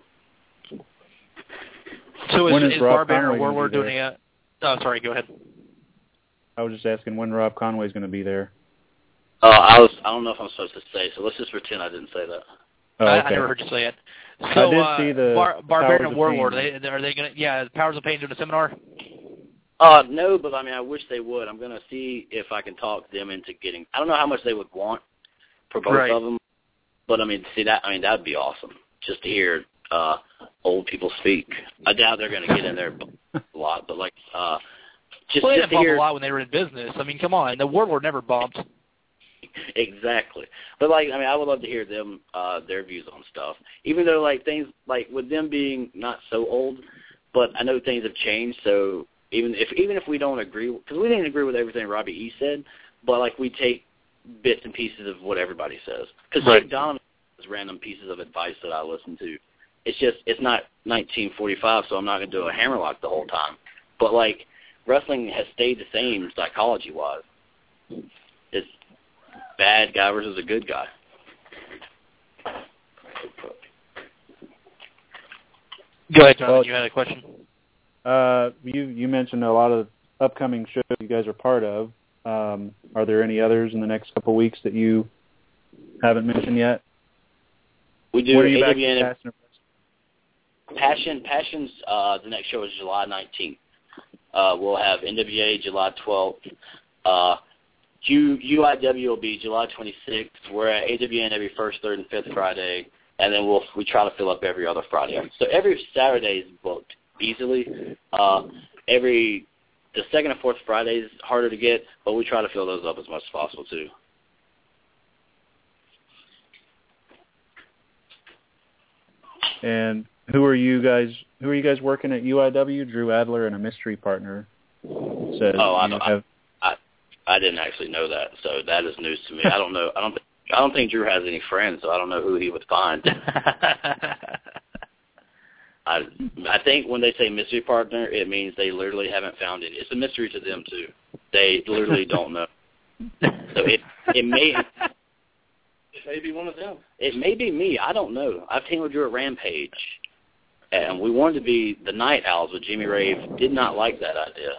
So is Barbarian or Warlord doing a? Oh, sorry. Go ahead. I was just asking when Rob Conway's going to be there. I don't know if I'm supposed to say, so let's just pretend I didn't say that. Oh, okay. I never heard you say it. So I did see the Barbarian and Warlord. Are they going to? Yeah, Powers of Pain doing a seminar? No, but I wish they would. I'm going to see if I can talk them into getting. I don't know how much they would want for both of them, but that would be awesome just to hear old people speak. I doubt they're going to get in there a lot, but just they to didn't bump hear a lot when they were in business. I mean, come on, the Warlord never bumped. Exactly, but I would love to hear them their views on stuff. Even though things with them being not so old, but I know things have changed. So even if we don't agree, because we didn't agree with everything Robbie E said, but we take bits and pieces of what everybody says. Because Jake Donovan has random pieces of advice that I listen to. It's not 1945, so I'm not going to do a hammerlock the whole time. But wrestling has stayed the same psychology-wise. It's bad guy versus a good guy. Go ahead, John. You had a question? You mentioned a lot of upcoming shows you guys are part of. Are there any others in the next couple of weeks that you haven't mentioned yet? We do. What are you back to Passion's the next show is July 19th. We'll have NWA July 12th. UIW will be July 26th. We're at AWN every first, third, and fifth Friday, and then we try to fill up every other Friday. So every Saturday is booked easily. The second and fourth Friday is harder to get, but we try to fill those up as much as possible too. And who are you guys working at UIW? Drew Adler and a mystery partner says. I didn't actually know that, so that is news to me. I don't know. I don't think Drew has any friends, so I don't know who he would find. I think when they say mystery partner, it means they literally haven't found it. It's a mystery to them too. They literally don't know. So it may be one of them. It may be me. I don't know. I've teamed with Drew at Rampage, and we wanted to be the Night Owls, but Jimmy Rave did not like that idea.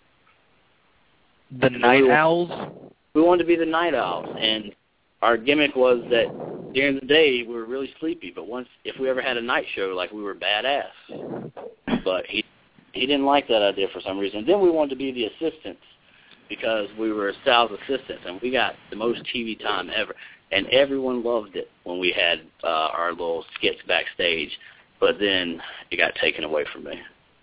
The Night Owls? We wanted to be the Night Owls, and our gimmick was that during the day we were really sleepy, but if we ever had a night show, we were badass. But he didn't like that idea for some reason. Then we wanted to be the assistants because we were Sal's assistants, and we got the most TV time ever. And everyone loved it when we had our little skits backstage, but then it got taken away from me.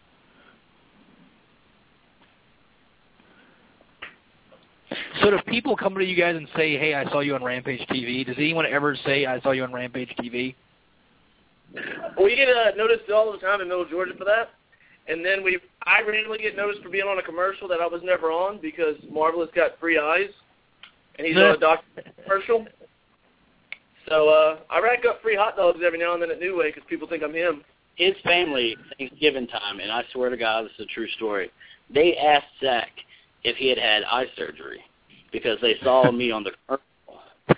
So do people come to you guys and say, hey, I saw you on Rampage TV? Does anyone ever say, I saw you on Rampage TV? We get noticed all the time in Middle Georgia for that. And then I randomly get noticed for being on a commercial that I was never on because Marvelous got free eyes, and he's on a doctor commercial. So I rack up free hot dogs every now and then at New Way because people think I'm him. His family, Thanksgiving time, and I swear to God, this is a true story, they asked Zach if he had eye surgery because they saw me on the commercial.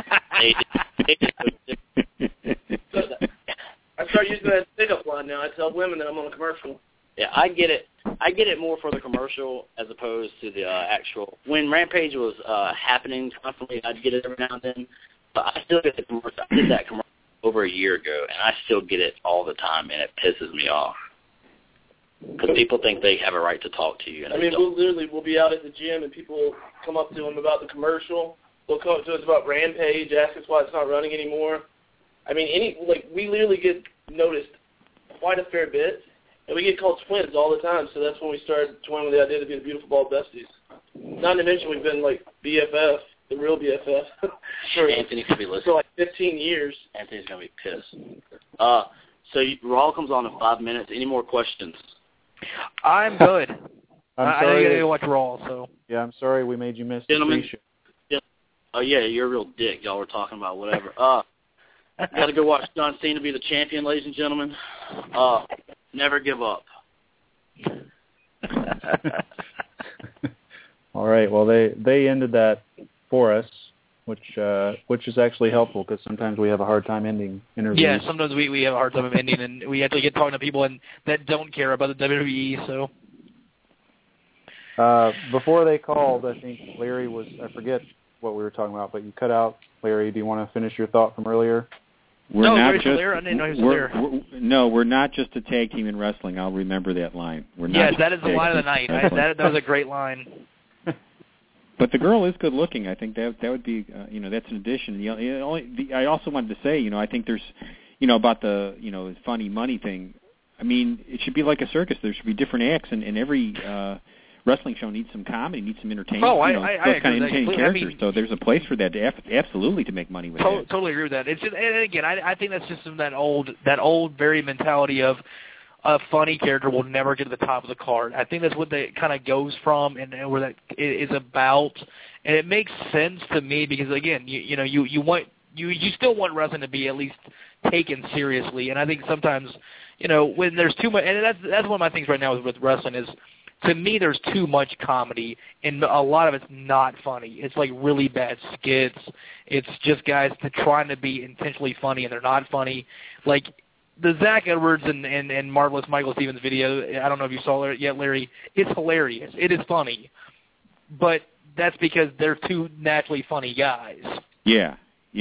I start using that pickup line now. I tell women that I'm on a commercial. Yeah, I get it more for the commercial as opposed to the actual. When Rampage was happening constantly, I'd get it every now and then. But I still get the commercial. I did that commercial over a year ago, and I still get it all the time, and it pisses me off. Because people think they have a right to talk to you. And we'll be out at the gym, and people come up to him about the commercial, They'll come up to us about Rampage, ask us why it's not running anymore. I mean, we literally get noticed quite a fair bit, and we get called twins all the time. So that's when we started toying with the idea to be the Beautiful Ball Besties. Not to mention we've been like BFF, the real BFF, for Anthony could be listening. For like 15 years. Anthony's gonna be pissed. So Raw comes on in 5 minutes. Any more questions? I'm good. I'm I sorry. know you gotta watch Raw, so. Yeah, I'm sorry we made you miss Gentlemen, the pre-show. Oh yeah, you're a real dick. Y'all were talking about whatever. Got to go watch John Cena be the champion, ladies and gentlemen. Never give up. All right. Well, they ended that for us, which is actually helpful because sometimes we have a hard time ending interviews. Yeah, sometimes we have a hard time ending, and we actually get talking to people that don't care about the WWE. So. Before they called, I think Larry was, I forget what we were talking about, but you cut out. Larry, do you want to finish your thought from earlier? We're not just, I didn't know he was there. We're not just a tag team in wrestling. I'll remember that line. We're not. Yes, that is the line of the night. That was a great line. But the girl is good looking. I think that would be, that's an addition. I also wanted to say, I think there's, about the, funny money thing. I mean, it should be like a circus. There should be different acts, and every wrestling show needs some comedy, needs some entertainment. Oh, I those kind of entertaining characters. I mean, so there's a place for that, absolutely, to make money with that. Totally agree with that. It's just, and again, I think that's just that old very mentality of a funny character will never get to the top of the card. I think that's what that kind of goes from, and where that is about, and it makes sense to me because again, you still want wrestling to be at least taken seriously, and I think sometimes when there's too much, and that's one of my things right now with wrestling is. To me, there's too much comedy, and a lot of it's not funny. It's like really bad skits. It's just guys trying to be intentionally funny, and they're not funny. Like the Zach Edwards and Marvelous Michael Stevens video, I don't know if you saw it yet, Larry. It's hilarious. It is funny. But that's because they're two naturally funny guys. Yeah.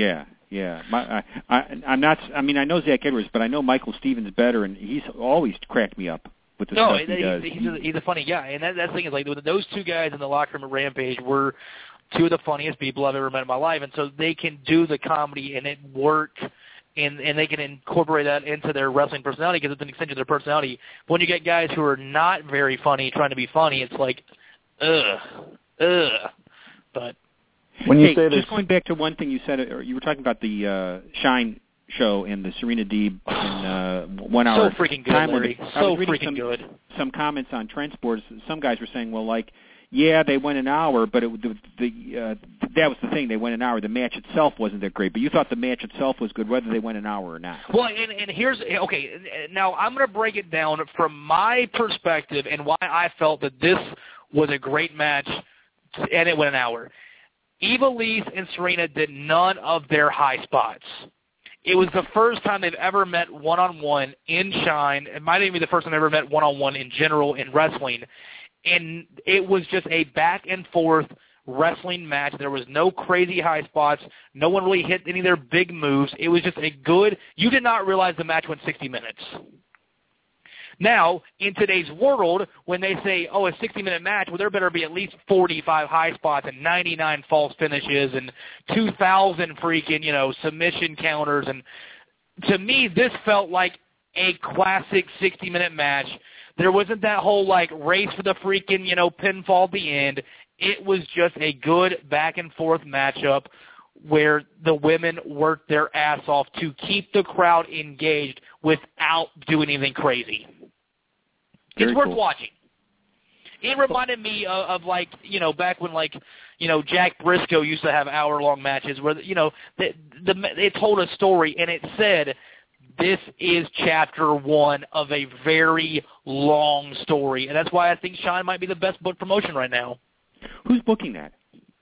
I'm not. I mean, I know Zach Edwards, but I know Michael Stevens better, and he's always cracked me up. No, he's a funny guy, and that's the thing is like those two guys in the locker room at Rampage were two of the funniest people I've ever met in my life, and so they can do the comedy and it work, and they can incorporate that into their wrestling personality because it's an extension of their personality. But when you get guys who are not very funny trying to be funny, it's like, ugh. But when you say just going back to one thing you said, you were talking about the Shine show and the Serena Deeb in 1 hour so freaking good, time Larry. So freaking good. Some comments on Trend Sports. Some guys were saying, well, like, yeah, they went an hour, but that was the thing. They went an hour. The match itself wasn't that great, but you thought the match itself was good, whether they went an hour or not. Well, and here's okay. Now I'm going to break it down from my perspective and why I felt that this was a great match, and it went an hour. Ivelisse and Serena did none of their high spots. It was the first time they've ever met one-on-one in Shine. It might even be the first time they've ever met one-on-one in general in wrestling. And it was just a back-and-forth wrestling match. There was no crazy high spots. No one really hit any of their big moves. It was just a good – you did not realize the match went 60 minutes. Now, in today's world, when they say, oh, a 60-minute match, well, there better be at least 45 high spots and 99 false finishes and 2,000 freaking, submission counters. And to me, this felt like a classic 60-minute match. There wasn't that whole, race for the freaking, pinfall at the end. It was just a good back-and-forth matchup where the women worked their ass off to keep the crowd engaged without doing anything crazy. It's worth watching. It reminded me of back when Jack Briscoe used to have hour-long matches where it told a story and it said this is chapter 1 of a very long story, and that's why I think Shine might be the best book promotion right now. Who's booking that?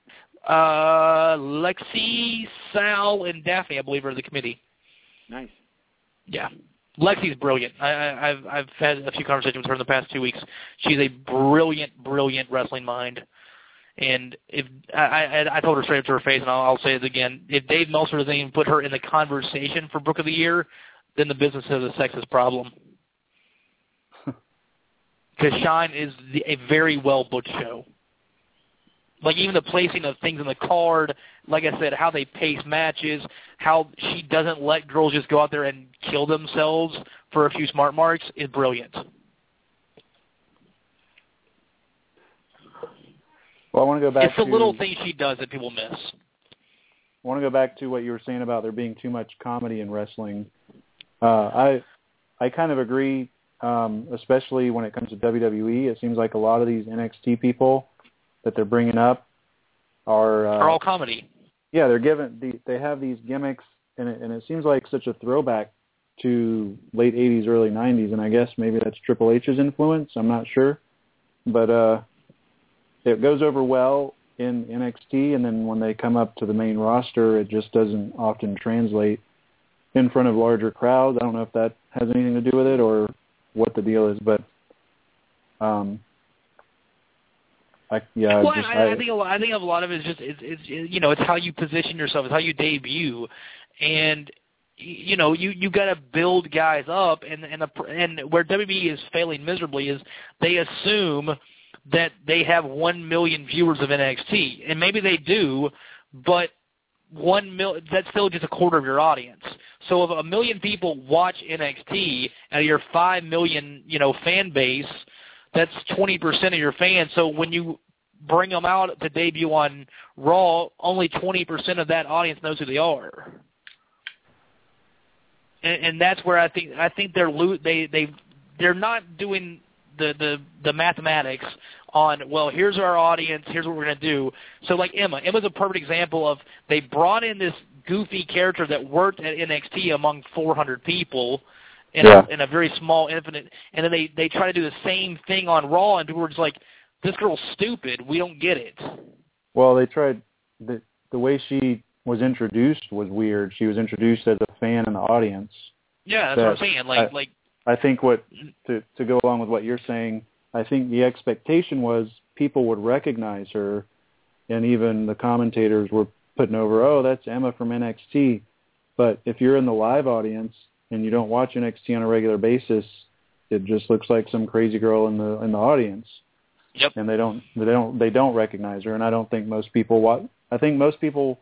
Lexi, Sal, and Daphne, I believe, are the committee. Nice. Yeah. Lexi's brilliant. I've had a few conversations with her in the past 2 weeks. She's a brilliant wrestling mind. And if I told her straight up to her face, and I'll say it again, if Dave Meltzer doesn't even put her in the conversation for Book of the Year, then the business has a sexist problem. Because Shine is a very well-booked show. Like even the placing of things in the card, like I said, how they pace matches, how she doesn't let girls just go out there and kill themselves for a few smart marks is brilliant. Well, I want to go back It's the little things she does that people miss. I want to go back to what you were saying about there being too much comedy in wrestling. I kind of agree, especially when it comes to WWE. It seems like a lot of these NXT people that they're bringing up are all comedy. Yeah, they have these gimmicks, and it seems like such a throwback to late 80s, early 90s, and I guess maybe that's Triple H's influence. I'm not sure. But it goes over well in NXT, and then when they come up to the main roster, it just doesn't often translate in front of larger crowds. I don't know if that has anything to do with it or what the deal is, but I think a lot of it is just it's how you position yourself, it's how you debut, and you got to build guys up, and where WWE is failing miserably is they assume that they have 1 million viewers of NXT, and maybe they do, but 1 million, that's still just a quarter of your audience. So if 1 million people watch NXT out of your 5 million, fan base, that's 20% of your fans. So when you bring them out to debut on Raw, only 20% of that audience knows who they are. And that's where I think they're not doing the mathematics on, well, here's our audience, here's what we're going to do. So like Emma's a perfect example of they brought in this goofy character that worked at NXT among 400 people in a very small, infinite, and then they try to do the same thing on Raw, and people were just like, this girl's stupid, we don't get it. Well, they tried, the way she was introduced was weird. She was introduced as a fan in the audience. Yeah, that's what I'm saying. I think to go along with what you're saying, I think the expectation was people would recognize her, and even the commentators were putting over, oh, that's Emma from NXT. But if you're in the live audience and you don't watch NXT on a regular basis, it just looks like some crazy girl in the audience. Yep. And they don't recognize her, and I don't think most people watch. I think most people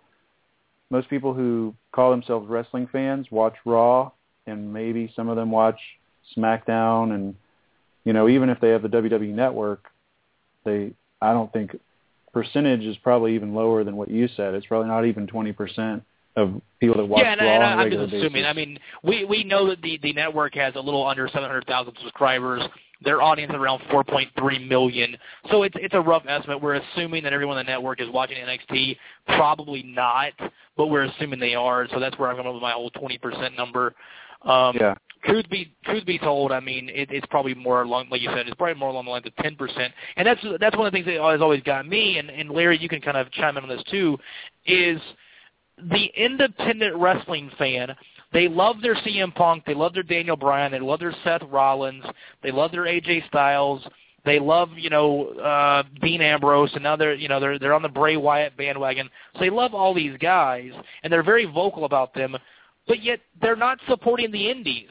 who call themselves wrestling fans watch Raw, and maybe some of them watch SmackDown, and even if they have the WWE Network, I don't think percentage is probably even lower than what you said. It's probably not even 20% of people that watch Raw on a regular basis. I'm just assuming. I mean, we know that the network has a little under 700,000 subscribers. Their audience is around 4.3 million. So it's a rough estimate. We're assuming that everyone on the network is watching NXT. Probably not, but we're assuming they are. So that's where I'm going with my whole 20% number. Truth be told, I mean, it's probably more along, like you said, it's probably more along the lines of 10%. And that's one of the things that has always got me, and Larry, you can kind of chime in on this too, is the independent wrestling fan. They love their CM Punk, they love their Daniel Bryan, they love their Seth Rollins, they love their AJ Styles, they love, Dean Ambrose, and now they're on the Bray Wyatt bandwagon. So they love all these guys, and they're very vocal about them. But yet they're not supporting the indies.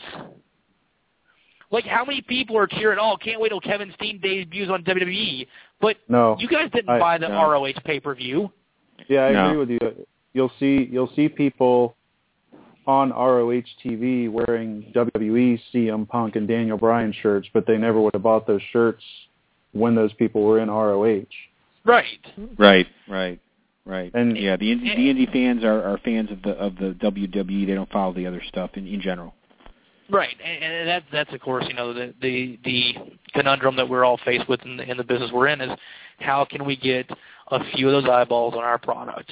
Like, how many people are cheering, can't wait till Kevin Steen debuts on WWE? But you guys didn't buy the ROH pay-per-view. Yeah, I agree with you. You'll see people on ROH TV wearing WWE, CM Punk, and Daniel Bryan shirts, but they never would have bought those shirts when those people were in ROH. Right. And the indie fans are fans of the WWE. They don't follow the other stuff in general. Right, and that's of course the conundrum that we're all faced with in the business we're in is how can we get a few of those eyeballs on our product.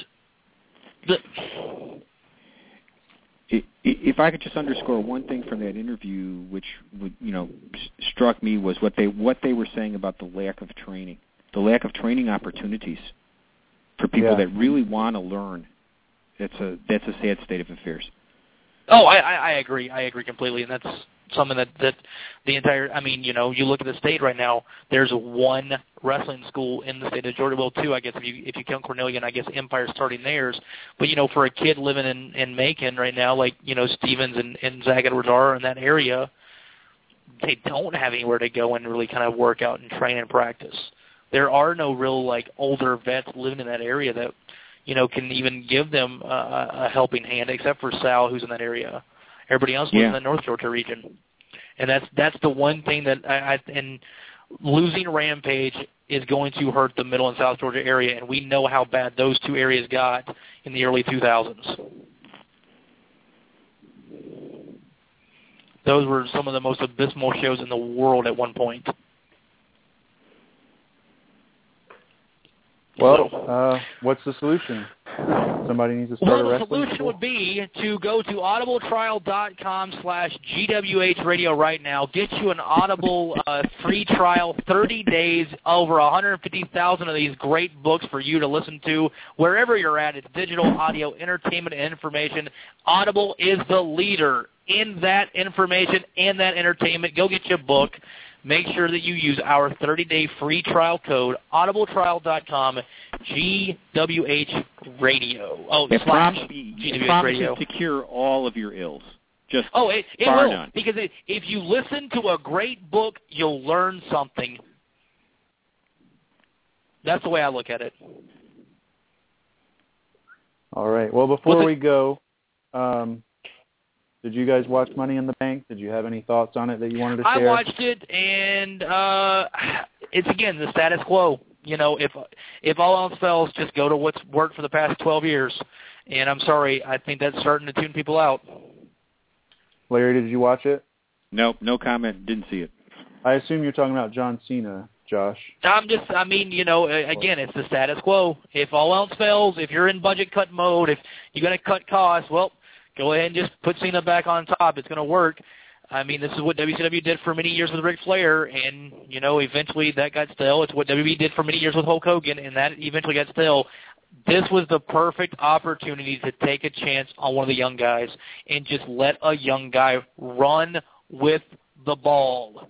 If I could just underscore one thing from that interview, which struck me, was what they were saying about the lack of training opportunities for people that really want to learn. That's a sad state of affairs. Oh, I agree. I agree completely, and that's something that the entire. I mean, you look at the state right now. There's one wrestling school in the state of Georgia. Well, two, I guess, if you count Cornelian. I guess Empire's starting theirs. But for a kid living in Macon right now, like Stevens and Zach Edwards are in that area, they don't have anywhere to go and really kind of work out and train and practice. there are no real like older vets living in that area that can even give them a helping hand, except for Sal, who's in that area. Everybody else lives in the North Georgia region, and that's the one thing that and losing Rampage is going to hurt the Middle and South Georgia area, and we know how bad those two areas got in the early 2000s. Those were some of the most abysmal shows in the world at one point. Well, what's the solution? Somebody needs to start a wrestling the solution school? would be to go to audibletrial.com/GWH radio right now. Get you an Audible free trial, 30 days, over 150,000 of these great books for you to listen to wherever you're at. It's digital, audio, entertainment, and information. Audible is the leader in that information and that entertainment. Go get your book. Make sure that you use our 30-day free trial code, audibletrial.com, GWH Radio. GWH Radio. To cure all of your ills. Just it bar will. none. Because if you listen to a great book, you'll learn something. That's the way I look at it. All right. Well, before we go, did you guys watch Money in the Bank? Did you have any thoughts on it that you wanted to share? I watched it, and it's, again, the status quo. If all else fails, just go to what's worked for the past 12 years. And I'm sorry, I think that's starting to tune people out. Larry, did you watch it? Nope, no comment. Didn't see it. I assume you're talking about John Cena, Josh. Again, it's the status quo. If all else fails, if you're in budget cut mode, if you're going to cut costs, well, go ahead and just put Cena back on top. It's going to work. I mean, this is what WCW did for many years with Ric Flair, and, eventually that got stale. It's what WWE did for many years with Hulk Hogan, and that eventually got stale. This was the perfect opportunity to take a chance on one of the young guys and just let a young guy run with the ball.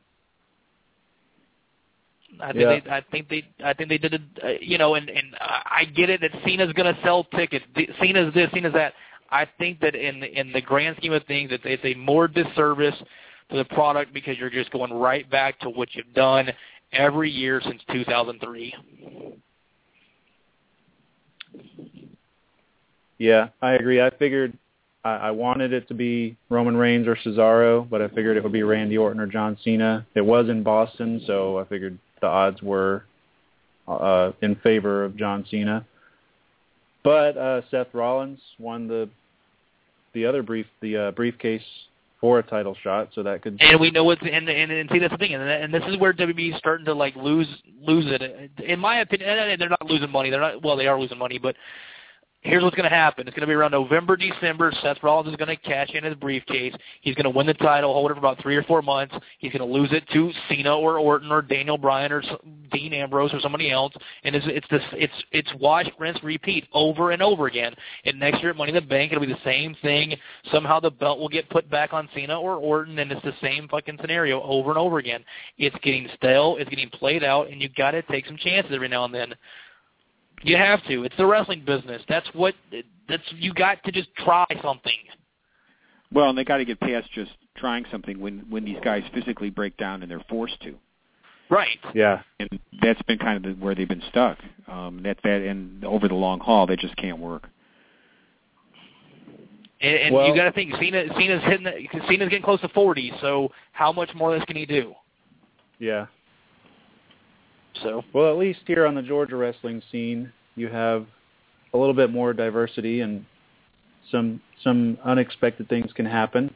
I think they did it, and I get it that Cena's going to sell tickets. Cena's this, Cena's that. I think that in the grand scheme of things, it's a more disservice to the product because you're just going right back to what you've done every year since 2003. Yeah, I agree. I figured I wanted it to be Roman Reigns or Cesaro, but I figured it would be Randy Orton or John Cena. It was in Boston, so I figured the odds were in favor of John Cena. But Seth Rollins won the briefcase for a title shot, so that could. And we know it's and see, that's the thing, and this is where WWE is starting to lose it. In my opinion, they're not losing money. They are losing money, but here's what's going to happen. It's going to be around November, December. Seth Rollins is going to cash in his briefcase. He's going to win the title, hold it for about 3 or 4 months. He's going to lose it to Cena or Orton or Daniel Bryan or Dean Ambrose or somebody else. And it's wash, rinse, repeat over and over again. And next year at Money in the Bank, it'll be the same thing. Somehow the belt will get put back on Cena or Orton, and it's the same fucking scenario over and over again. It's getting stale. It's getting played out, and you've got to take some chances every now and then. You have to. It's the wrestling business. You got to just try something. Well, and they got to get past just trying something when these guys physically break down and they're forced to. Right. Yeah. And that's been kind of where they've been stuck. And over the long haul, they just can't work. And you got to think Cena's getting close to 40. So how much more of this can he do? Yeah. So. Well, at least here on the Georgia wrestling scene, you have a little bit more diversity and some unexpected things can happen.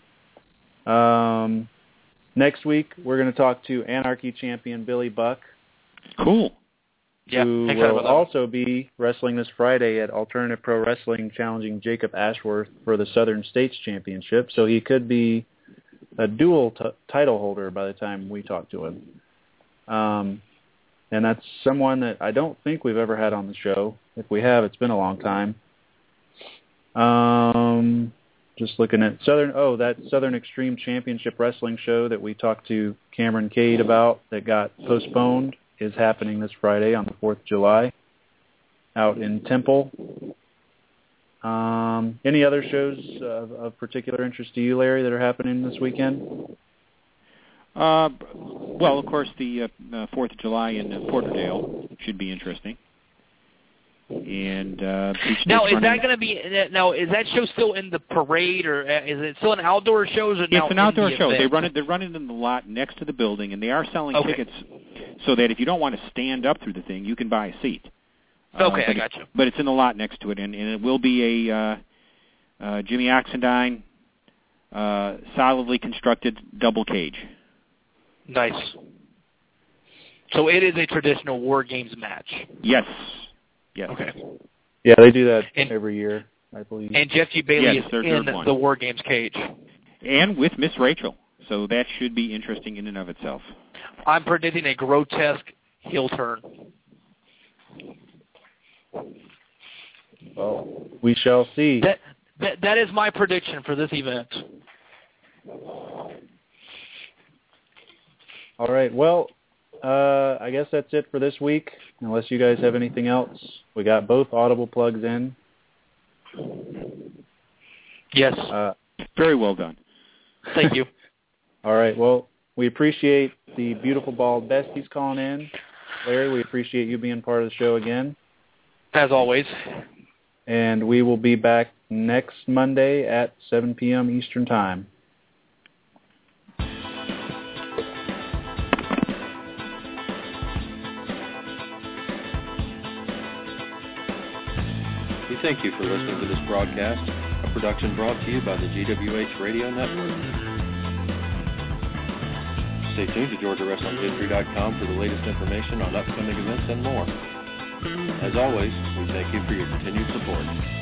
Next week, we're going to talk to Anarchy champion Billy Buck. Cool. Yeah, who will also be wrestling this Friday at Alternative Pro Wrestling, challenging Jacob Ashworth for the Southern States Championship. So he could be a dual title holder by the time we talk to him. And that's someone that I don't think we've ever had on the show. If we have, it's been a long time. Just looking at that Southern Extreme Championship Wrestling show that we talked to Cameron Cade about that got postponed is happening this Friday on the 4th of July out in Temple. Any other shows of particular interest to you, Larry, that are happening this weekend? Well, of course, the 4th of July in Porterdale. should be interesting. And now, is that going to be? Now, is that show still in the parade, or is it still an outdoor show? Or it's now an outdoor show. Event? They're running in the lot next to the building, and they are selling okay. tickets so that if you don't want to stand up through the thing, you can buy a seat. Okay, I got you. But it's in the lot next to it, and it will be a Jimmy Oxendine solidly constructed double cage. Nice. So it is a traditional War Games match. Yes. Yes. Okay. Yeah, they do that every year, I believe. And Jeff G. Bailey yes, is in the War Games cage. And with Miss Rachel. So that should be interesting in and of itself. I'm predicting a grotesque heel turn. Well, we shall see. That is my prediction for this event. All right. Well, I guess that's it for this week. Unless you guys have anything else, we got both Audible plugs in. Yes. Very well done. Thank you. All right. Well, we appreciate the Beautiful Bald Besties calling in. Larry, we appreciate you being part of the show again. As always. And we will be back next Monday at 7 p.m. Eastern Time. We thank you for listening to this broadcast, a production brought to you by the GWH Radio Network. Stay tuned to GeorgiaWrestlingHistory.com for the latest information on upcoming events and more. As always, we thank you for your continued support.